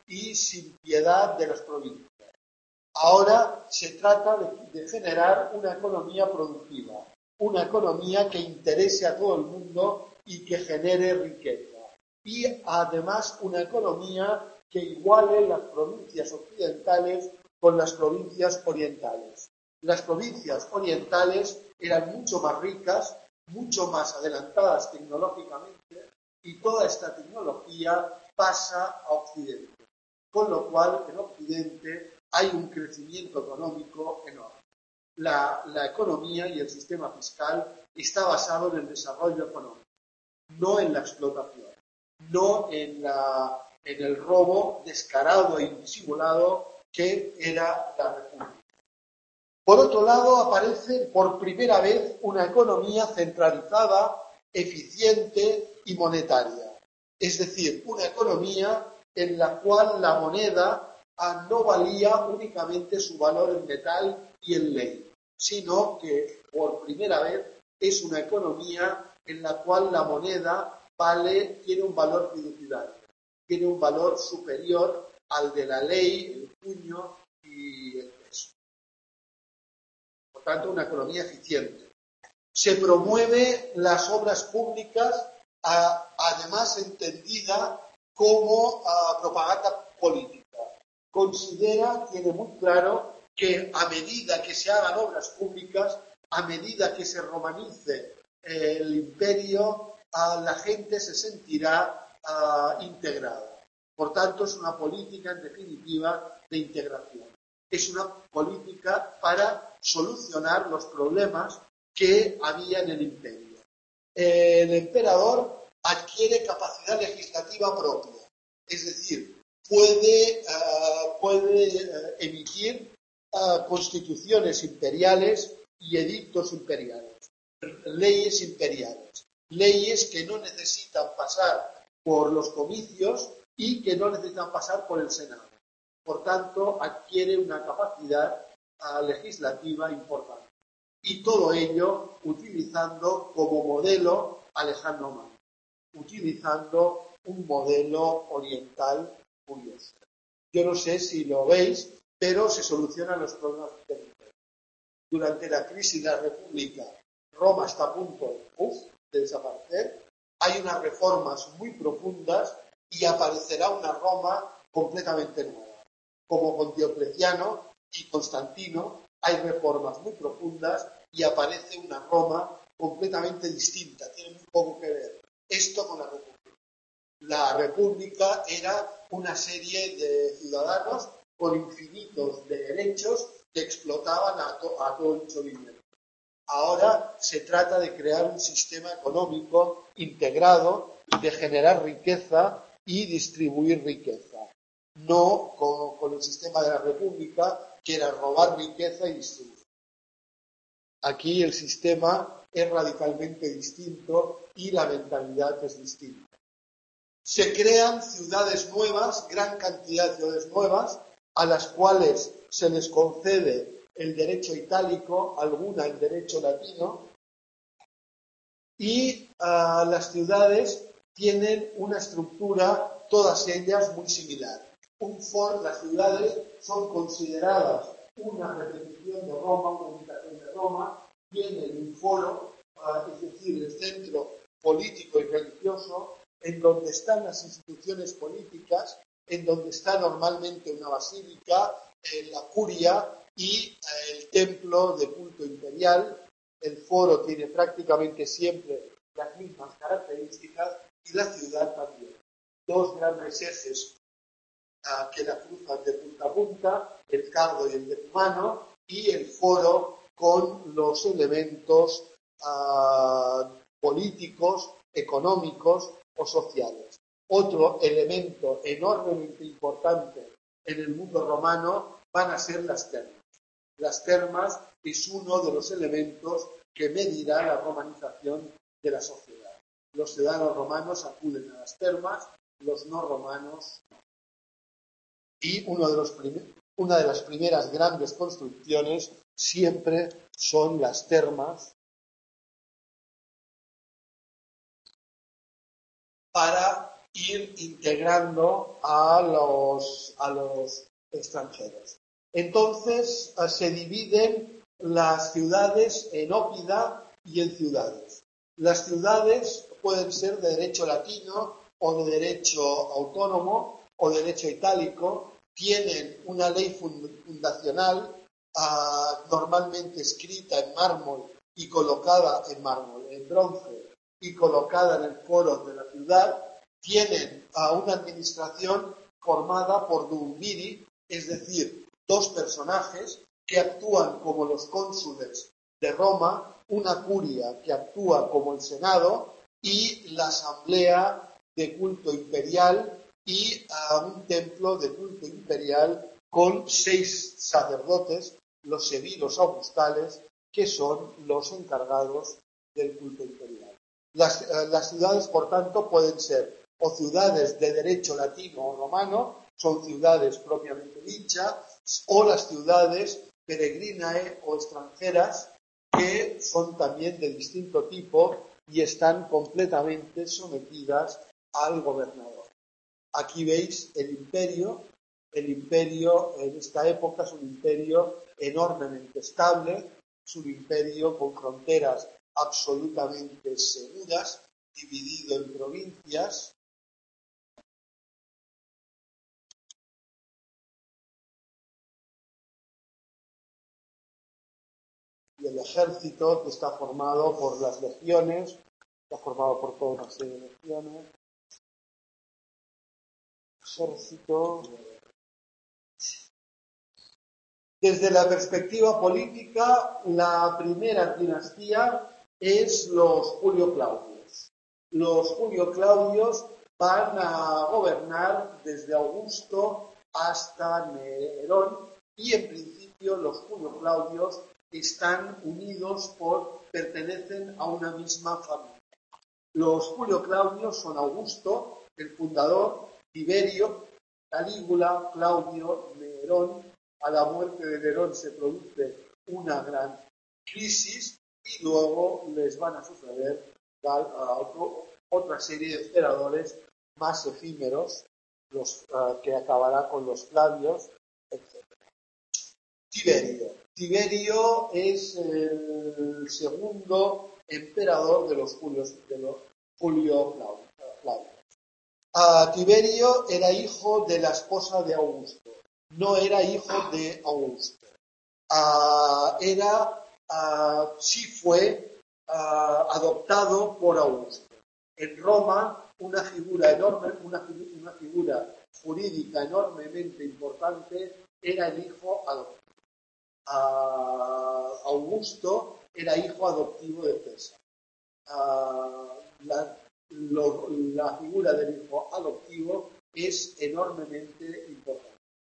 y sin piedad de las provincias. Ahora se trata de, de generar una economía productiva, una economía que interese a todo el mundo y que genere riqueza. Y además una economía que iguale las provincias occidentales con las provincias orientales. Las provincias orientales eran mucho más ricas, mucho más adelantadas tecnológicamente, y toda esta tecnología pasa a Occidente. Con lo cual, en Occidente hay un crecimiento económico enorme. La, la economía y el sistema fiscal está basado en el desarrollo económico, no en la explotación, no en, la, en el robo descarado e indisimulado que era la República. Por otro lado, aparece por primera vez una economía centralizada, eficiente y monetaria. Es decir, una economía en la cual la moneda no valía únicamente su valor en metal y en ley, sino que por primera vez es una economía en la cual la moneda vale, tiene un valor fiduciario, tiene un valor superior al de la ley, el puño y el peso. Por tanto, una economía eficiente. Se promueve las obras públicas, a, además entendida como a, propaganda política. Considera, tiene muy claro, que a medida que se hagan obras públicas, a medida que se romanice eh, el imperio, a la gente se sentirá a, integrada. Por tanto, es una política, en definitiva, de integración. Es una política para solucionar los problemas que había en el imperio. El emperador adquiere capacidad legislativa propia, es decir, puede, uh, puede uh, emitir uh, constituciones imperiales y edictos imperiales, leyes imperiales, leyes que no necesitan pasar por los comicios y que no necesitan pasar por el Senado. Por tanto, adquiere una capacidad uh, legislativa importante. Y todo ello utilizando como modelo Alejandro Magno, utilizando un modelo oriental curioso. Yo no sé si lo veis, pero se solucionan los problemas del imperio. Durante la crisis de la República, Roma está a punto uf, de desaparecer. Hay unas reformas muy profundas y aparecerá una Roma completamente nueva. Como con Diocleciano y Constantino, hay reformas muy profundas y aparece una Roma completamente distinta. Tiene muy poco que ver esto con la República. La República era una serie de ciudadanos con infinitos de derechos que explotaban a, to- a todo el movimiento. Ahora se trata de crear un sistema económico integrado, de generar riqueza y distribuir riqueza. No con, con el sistema de la República, que era robar riqueza y distribuir. Aquí el sistema es radicalmente distinto y la mentalidad es distinta. Se crean ciudades nuevas, gran cantidad de ciudades nuevas, a las cuales se les concede el derecho itálico, alguna el derecho latino, y uh, las ciudades tienen una estructura, todas ellas muy similar. Un for, las ciudades son consideradas una repetición de Roma, una imitación de Roma, tienen un foro, uh, es decir, el centro político y religioso, en donde están las instituciones políticas, en donde está normalmente una basílica, eh, la curia y eh, el templo de culto imperial. El foro tiene prácticamente siempre las mismas características y la ciudad también. Dos grandes ejes uh, que la cruzan de punta a punta, el Cardo y el Decumano, y el foro con los elementos uh, políticos, económicos o sociales. Otro elemento enormemente importante en el mundo romano van a ser las termas. Las termas es uno de los elementos que medirá la romanización de la sociedad. Los ciudadanos romanos acuden a las termas, los no romanos no. Y uno de los primer, una de las primeras grandes construcciones siempre son las termas para ir integrando a los, a los extranjeros. Entonces se dividen las ciudades en óppida y en ciudades. Las ciudades pueden ser de derecho latino o de derecho autónomo o de derecho itálico, tienen una ley fundacional uh, normalmente escrita en mármol y colocada en mármol, en bronce y colocada en el foro de la ciudad, tienen uh, una administración formada por duumviri, es decir, dos personajes que actúan como los cónsules de Roma, una curia que actúa como el Senado y la asamblea de culto imperial y uh, un templo de culto imperial con seis sacerdotes, los sevilos augustales, que son los encargados del culto imperial. Las, uh, las ciudades, por tanto, pueden ser o ciudades de derecho latino o romano, son ciudades propiamente dichas, o las ciudades peregrinae o extranjeras, que son también de distinto tipo y están completamente sometidas al gobernador. Aquí veis el imperio. El imperio en esta época es un imperio enormemente estable, es un imperio con fronteras absolutamente seguras, dividido en provincias. Y el ejército, que está formado por las legiones, está formado por toda una serie de legiones. Ejército. Desde la perspectiva política, la primera dinastía es los Julio Claudios. Los Julio Claudios van a gobernar desde Augusto hasta Nerón y en principio los Julio Claudios están unidos por, pertenecen a una misma familia. Los Julio Claudios son Augusto, el fundador, Tiberio, Calígula, Claudio, Nerón. A la muerte de Nerón se produce una gran crisis y luego les van a suceder a otro, otra serie de emperadores más efímeros, los uh, que acabará con los Claudios, etcétera. Tiberio. Tiberio es el segundo emperador de los Julios, de los Julio Claudios. Uh, Tiberio era hijo de la esposa de Augusto, no era hijo de Augusto. Uh, era, uh, sí fue uh, adoptado por Augusto. En Roma, una figura enorme, una, una figura jurídica enormemente importante era el hijo adoptivo. Uh, Augusto era hijo adoptivo de César. Uh, la, lo, la figura del hijo adoptivo es enormemente importante.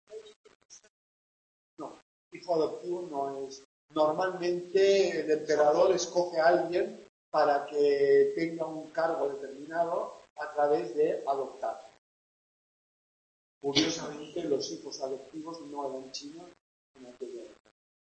No, hijo adoptivo no es. Normalmente el emperador escoge a alguien para que tenga un cargo determinado a través de adoptar. Curiosamente, los hijos adoptivos no eran chinos en aquella época.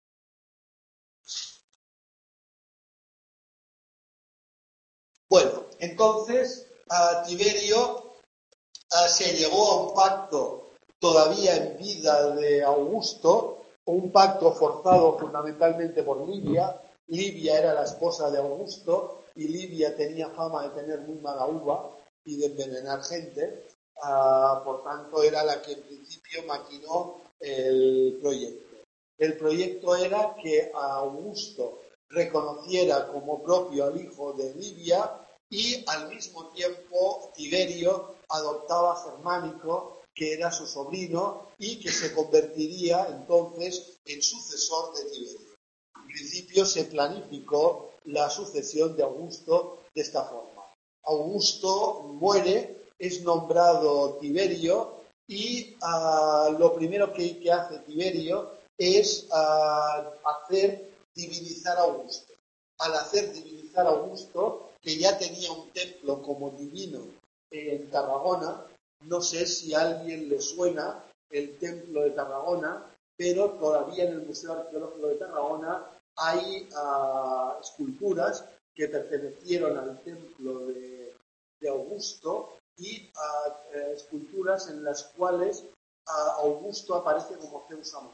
Bueno, entonces uh, Tiberio uh, se llegó a un pacto todavía en vida de Augusto, un pacto forzado fundamentalmente por Livia. Livia era la esposa de Augusto y Livia tenía fama de tener muy mala uva y de envenenar gente, uh, por tanto era la que en principio maquinó el proyecto. El proyecto era que Augusto reconociera como propio al hijo de Livia y al mismo tiempo Tiberio adoptaba a Germánico, que era su sobrino y que se convertiría entonces en sucesor de Tiberio. En principio se planificó la sucesión de Augusto de esta forma. Augusto muere, es nombrado Tiberio y uh, lo primero que, que hace Tiberio es uh, hacer divinizar a Augusto. Al hacer divinizar a Augusto, que ya tenía un templo como divino en Tarragona, no sé si a alguien le suena el templo de Tarragona, pero todavía en el Museo Arqueológico de Tarragona hay uh, esculturas que pertenecieron al templo de, de Augusto y uh, eh, esculturas en las cuales uh, Augusto aparece como Zeus Amón.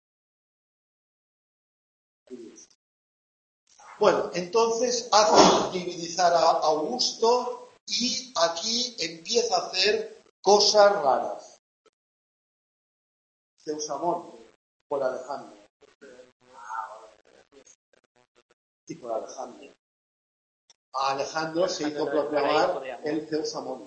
Bueno, entonces hace divinizar a Augusto y aquí empieza a hacer cosas raras. Zeus Amón, por Alejandro. Y por Alejandro. A Alejandro se hizo proclamar el Zeus Amón.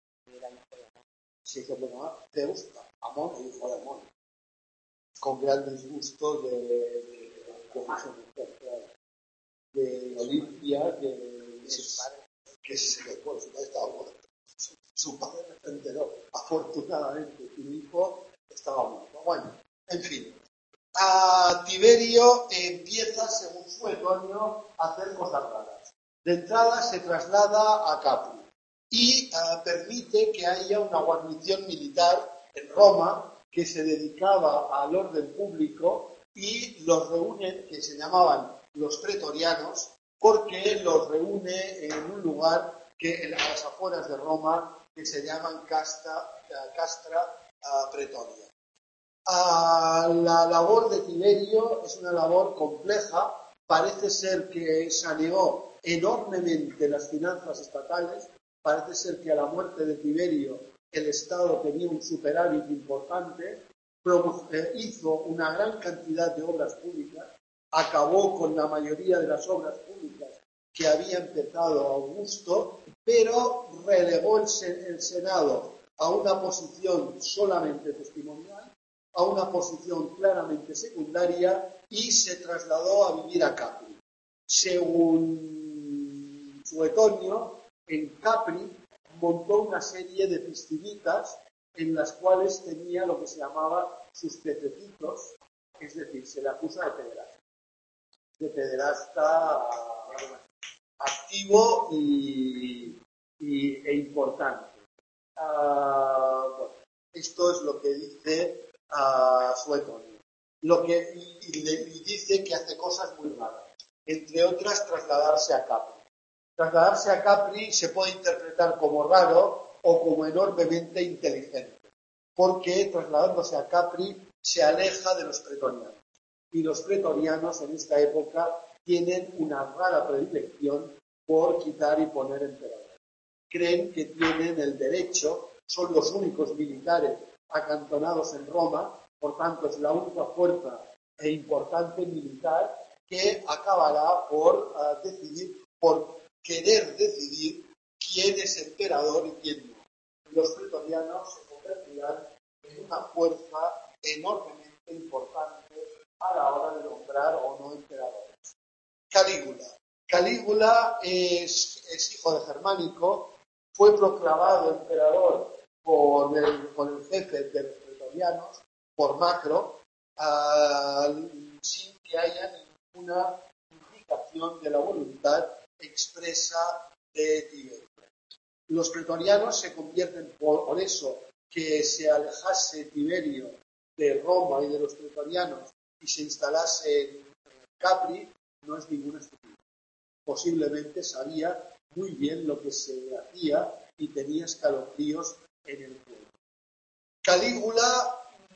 Se hizo proclamar Zeus Amón, el hijo de Amón. Con grandes gustos de, de, de, de Olimpia, que, que se le fue, su padre estaba muerto. Su, su padre se enteró, afortunadamente, su hijo estaba muerto. Bueno, en fin. A Tiberio empieza, según su Suetonio, a hacer cosas raras. De entrada se traslada a Capri y uh, permite que haya una guarnición militar en Roma que se dedicaba al orden público y los reúne, que se llamaban los pretorianos, porque los reúne en un lugar que a las afueras de Roma que se llaman Casta, Castra uh, Pretoria. Uh, la labor de Tiberio es una labor compleja. Parece ser que saneó enormemente las finanzas estatales. Parece ser que a la muerte de Tiberio el Estado tenía un superávit importante. Hizo una gran cantidad de obras públicas. Acabó con la mayoría de las obras públicas que había empezado Augusto, pero relegó el, el Senado a una posición solamente testimonial, a una posición claramente secundaria y se trasladó a vivir a Capri. Según Suetonio, en Capri montó una serie de piscinitas en las cuales tenía lo que se llamaba sus pececitos, es decir, se le acusa de pederasta. De pederasta activo y, y, e importante. Uh, bueno, esto es lo que dice a Suetonio. Lo que, y, y, le, y dice que hace cosas muy raras, entre otras trasladarse a Capri. Trasladarse a Capri se puede interpretar como raro o como enormemente inteligente, porque trasladándose a Capri se aleja de los pretorianos. Y los pretorianos en esta época tienen una rara predilección por quitar y poner emperadores. Creen que tienen el derecho, son los únicos militares acantonados en Roma, por tanto es la única fuerza e importante militar que acabará por uh, decidir, por querer decidir quién es emperador y quién no. Los pretorianos se convertirán en una fuerza enormemente importante a la hora de nombrar o no emperadores. Calígula. Calígula es, es hijo de Germánico, fue proclamado emperador por el, por el jefe de los pretorianos, por Macro, uh, sin que haya ninguna indicación de la voluntad expresa de Tiberio. Los pretorianos se convierten, por, por eso que se alejase Tiberio de Roma y de los pretorianos y se instalase en Capri, no es ninguna estupidez. Posiblemente sabía muy bien lo que se hacía y tenía escalofríos en el pueblo. Calígula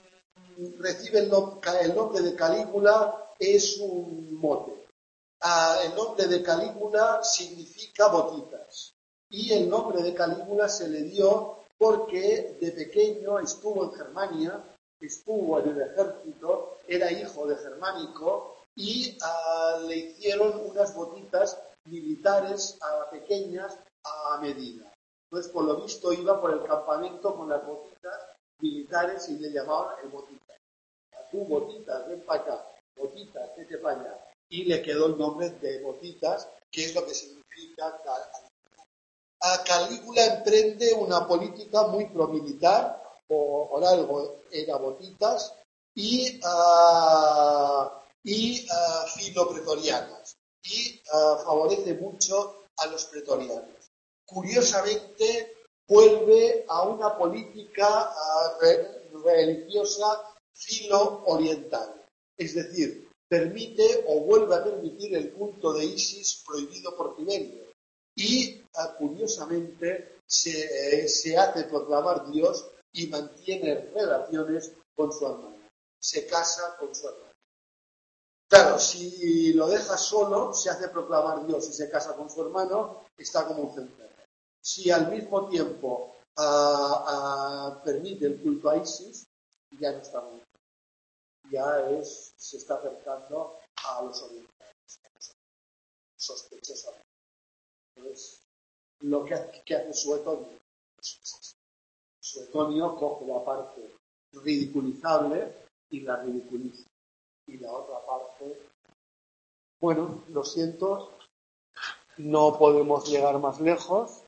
recibe el, nom- el nombre de Calígula, es un mote. Ah, el nombre de Calígula significa botitas y el nombre de Calígula se le dio porque de pequeño estuvo en Germania, estuvo en el ejército, era hijo de Germánico y uh, le hicieron unas botitas militares uh, pequeñas a medida. Entonces, por lo visto, iba por el campamento con las botitas militares y le llamaban el botitas. Tú, botitas, ven para acá, botitas, vete para allá. Y le quedó el nombre de botitas, que es lo que significa Calígula. A Calígula emprende una política muy promilitar, por, por algo era botitas, y, uh, y uh, filopretorianas, y uh, favorece mucho a los pretorianos. Curiosamente, vuelve a una política uh, re, religiosa filo-oriental, es decir, permite o vuelve a permitir el culto de Isis prohibido por Tiberio. Y, uh, curiosamente, se, eh, se hace proclamar Dios y mantiene relaciones con su hermano. Se casa con su hermano. Claro, si lo deja solo, se hace proclamar Dios y se casa con su hermano, está como un cencerro. Si al mismo tiempo a, a, permite el culto a Isis, ya no está muy bien. Ya es, se está acercando a los orientales, sospechosamente. Entonces, lo que hace, que hace Suetonio, Suetonio coge la parte ridiculizable y la ridiculiza. Y la otra parte, bueno, lo siento, no podemos llegar más lejos.